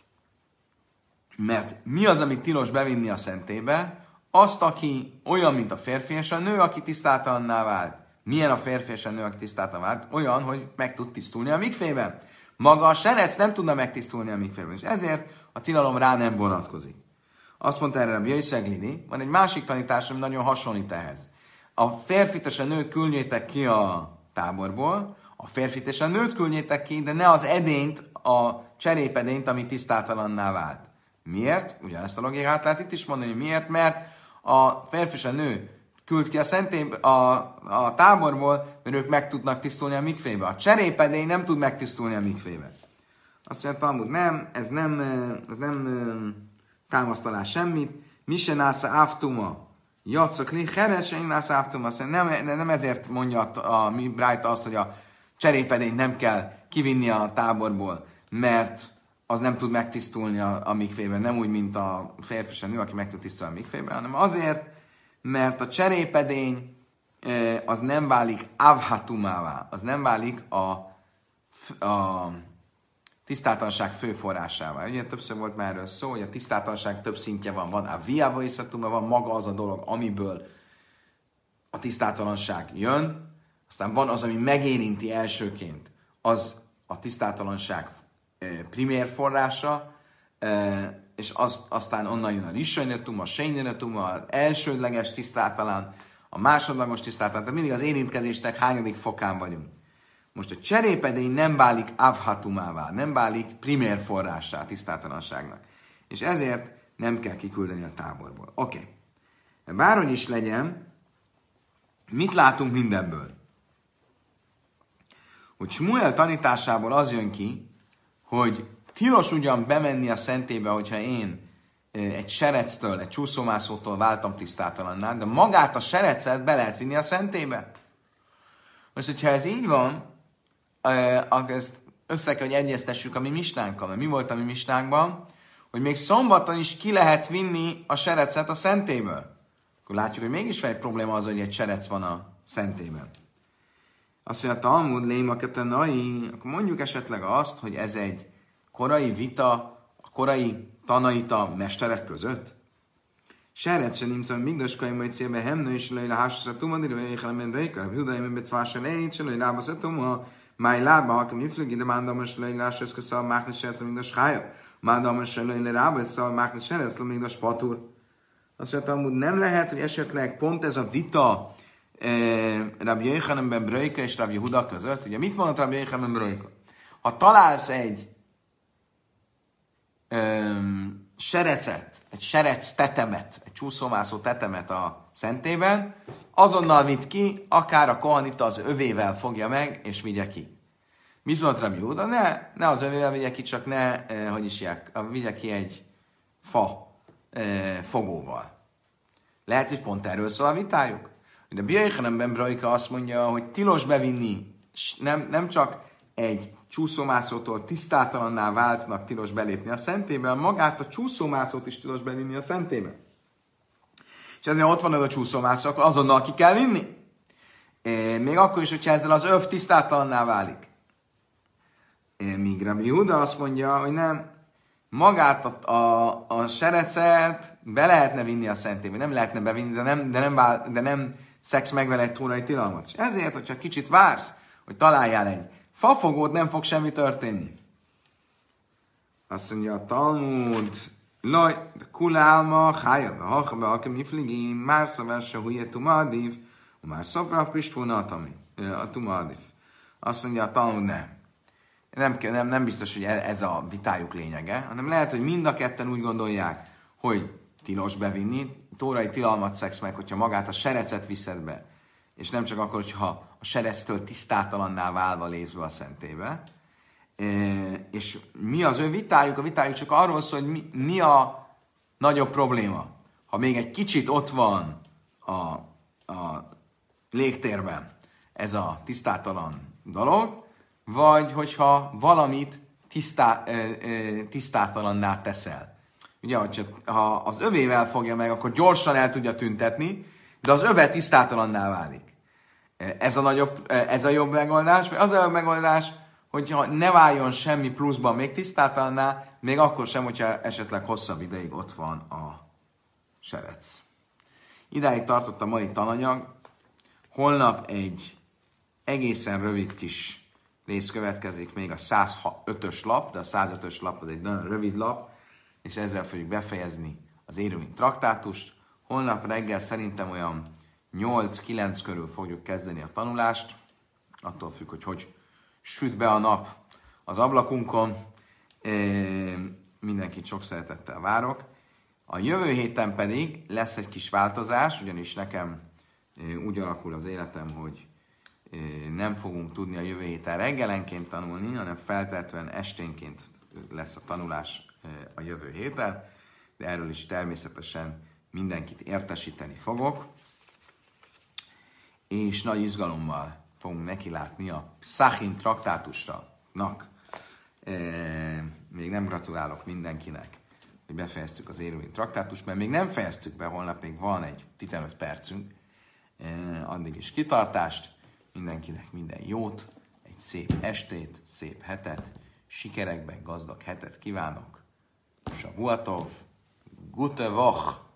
mert mi az, amit tilos bevinni a szentélybe? Azt, aki olyan, mint a férfi és a nő, aki tisztátalanná vált. Milyen a férfi és a nő, aki tisztátalanná vált? Olyan, hogy meg tud tisztulni a mikvében. Maga a serec nem tudna megtisztulni a mikvében, és ezért a tilalom rá nem vonatkozik. Azt mondta erre a Jöjszeglini, van egy másik tanítás, ami nagyon hasonlít ehhez. A férfit és a nőt küldjétek ki a táborból, a férfit és a nőt küldjétek ki, de ne az edényt, a cserépedényt, ami tisztátalanná vált. Miért? Ugyanezt a logikát lehet itt is mondani, hogy miért? Mert a férfi és a nő küld ki a szentély, a, a táborból, mert ők meg tudnak tisztulni a mikvébe. A cserépedény nem tud megtisztulni a mikvébe. Azt mondja, Talmud, nem, ez nem, ez nem támasztalás semmit. Mi se násza áftuma, jatszakli, heres, én násza áftuma. Nem, nem ezért mondja a, a mi Brájta azt, hogy a cserépedényt nem kell kivinni a táborból, mert az nem tud megtisztulni a, a mikvében, nem úgy, mint a férfi se nő, aki meg tud tisztulni a mikvében, hanem azért, mert a cserépedény az nem válik avhatumává, az nem válik a, a tisztátalanság fő forrásává. Ugye többször volt már erről szó, hogy a tisztátalanság több szintje van. Van a viába iszatuma, van maga az a dolog, amiből a tisztátalanság jön, aztán van az, ami megérinti elsőként, az a tisztátalanság primér forrása, és az, aztán onnan jön a rissajnetuma, a sejnetuma, az elsődleges tisztátalan, a másodlagos tisztátalan, tehát mindig az érintkezésnek hányadik fokán vagyunk. Most a cserépedény nem válik avhatumává, nem válik primér forrássá a tisztátalanságnak. És ezért nem kell kiküldeni a táborból. Oké. Okay. Bárhogy is legyen, mit látunk mindenből? Hogy Smuel tanításából az jön ki, hogy tilos ugyan bemenni a szentébe, hogyha én egy serectől, egy csúszómászótól váltam tisztátalannál, de magát a serecet be lehet vinni a szentébe. Most, hogyha ez így van, akkor ezt össze kell, hogy egyeztessük a mi misnánkkal. Mert mi volt a mi misnánkban? Hogy még szombaton is ki lehet vinni a serecet a szentéből. Akkor látjuk, hogy mégis egy probléma az, hogy egy serec van a szentében. Azt mondja, a Talmud léma ketenai, akkor mondjuk esetleg azt, hogy ez egy korai vita, a korai tanaita mesterek között. Serec se nincs, hogy migdaskai majd szélbe hemnő, és lőj le hásra tumadira, vagy éjjelemen rejkar, a judaim becvása lejt, se lőj lába szatuma, máj lába, ha mi flügi, de mándam, és lőj lásra, és köszönöm, mákna serec, migdas hája. Mándam, és lőj le rába, és szóval mákna serec, migdas patur. Azt mondja, Talmud, nem lehet, hogy esetleg pont ez a vita eh, Rabbi Yochanan ben Bröjka és Rabbi Yehuda között. Ugye mit mondott Rabbi Yochanan ben Bröjka? Ha találsz egy um, serecet, egy serec tetemet, egy csúszómászó tetemet a szentében, azonnal vidd ki, akár a kohanita az övével fogja meg, és vigye ki. Mit mondott Rabbi Yehuda? Ne, ne az övével vigye ki, csak ne, eh, hogy is hívják, vigye ki egy fa eh, fogóval. Lehet, hogy pont erről szól a vitájuk. De Rabbi Yochanan ben Bröjka azt mondja, hogy tilos bevinni, nem, nem csak egy csúszómászótól tisztátalanná váltnak tilos belépni a szentébe, magát a csúszómászót is tilos bevinni a szentébe. És ezért ott van az a csúszómászó, akkor azonnal ki kell vinni. Még akkor is, hogyha ezzel az öv tisztátalanná válik. Míg Rabbi Yehuda azt mondja, hogy nem, magát a, a, a serecet be lehetne vinni a szentébe, nem lehetne bevinni, de nem, de nem, vál, de nem szex meg vele egy tórai tilalmat. És ezért, hogyha kicsit vársz, hogy találjál egy fafogót, nem fog semmi történni. Azt mondja a Talmud, laj, de kulálma, hája, be hacha, akem ifligim, már szavás se hülye tumadív, már szapra pistvóna a tumadív. Azt mondja a Talmud, nem. Nem, nem, nem biztos, hogy ez a vitájuk lényege, hanem lehet, hogy mind a ketten úgy gondolják, hogy tilos bevinni, tórai tilalmat szegsz meg, hogyha magát a serecet viszed be, és nem csak akkor, hogyha a serectől tisztátalanná válva lépsz be a szentébe. E, és mi az ő vitájuk? A vitájuk csak arról szól, hogy mi, mi a nagyobb probléma. Ha még egy kicsit ott van a, a légtérben ez a tisztátalan dolog, vagy hogyha valamit tisztá, e, e, tisztátalanná teszel. Ugye, hogyha, ha az övével fogja meg, akkor gyorsan el tudja tüntetni, de az öve tisztátalanná válik. Ez a, nagyobb, ez a jobb megoldás, vagy az a jobb megoldás, hogyha ne váljon semmi pluszban még tisztátalanná, még akkor sem, hogyha esetleg hosszabb ideig ott van a serec. Idáig tartott a mai tananyag. Holnap egy egészen rövid kis rész következik, még a százötös lap, de a százötös lap az egy nagyon rövid lap, és ezzel fogjuk befejezni az Éruvin traktátust. Holnap reggel szerintem olyan nyolc-kilenc körül fogjuk kezdeni a tanulást, attól függ, hogy hogy süt be a nap az ablakunkon. E, mindenkit sok szeretettel várok. A jövő héten pedig lesz egy kis változás, ugyanis nekem e, úgy alakul az életem, hogy e, nem fogunk tudni a jövő héten reggelenként tanulni, hanem feltétlenül esténként lesz a tanulás e, a jövő héten, de erről is természetesen mindenkit értesíteni fogok. És nagy izgalommal fogunk nekilátni a Pszachim traktátusnak. Még nem gratulálok mindenkinek, hogy befejeztük az Érúin traktátust, mert még nem fejeztük be, holnap még van egy tizenöt percünk, addig is kitartást, mindenkinek minden jót, egy szép estét, szép hetet, sikerekben gazdag hetet kívánok. Shavuatov, gute Woche!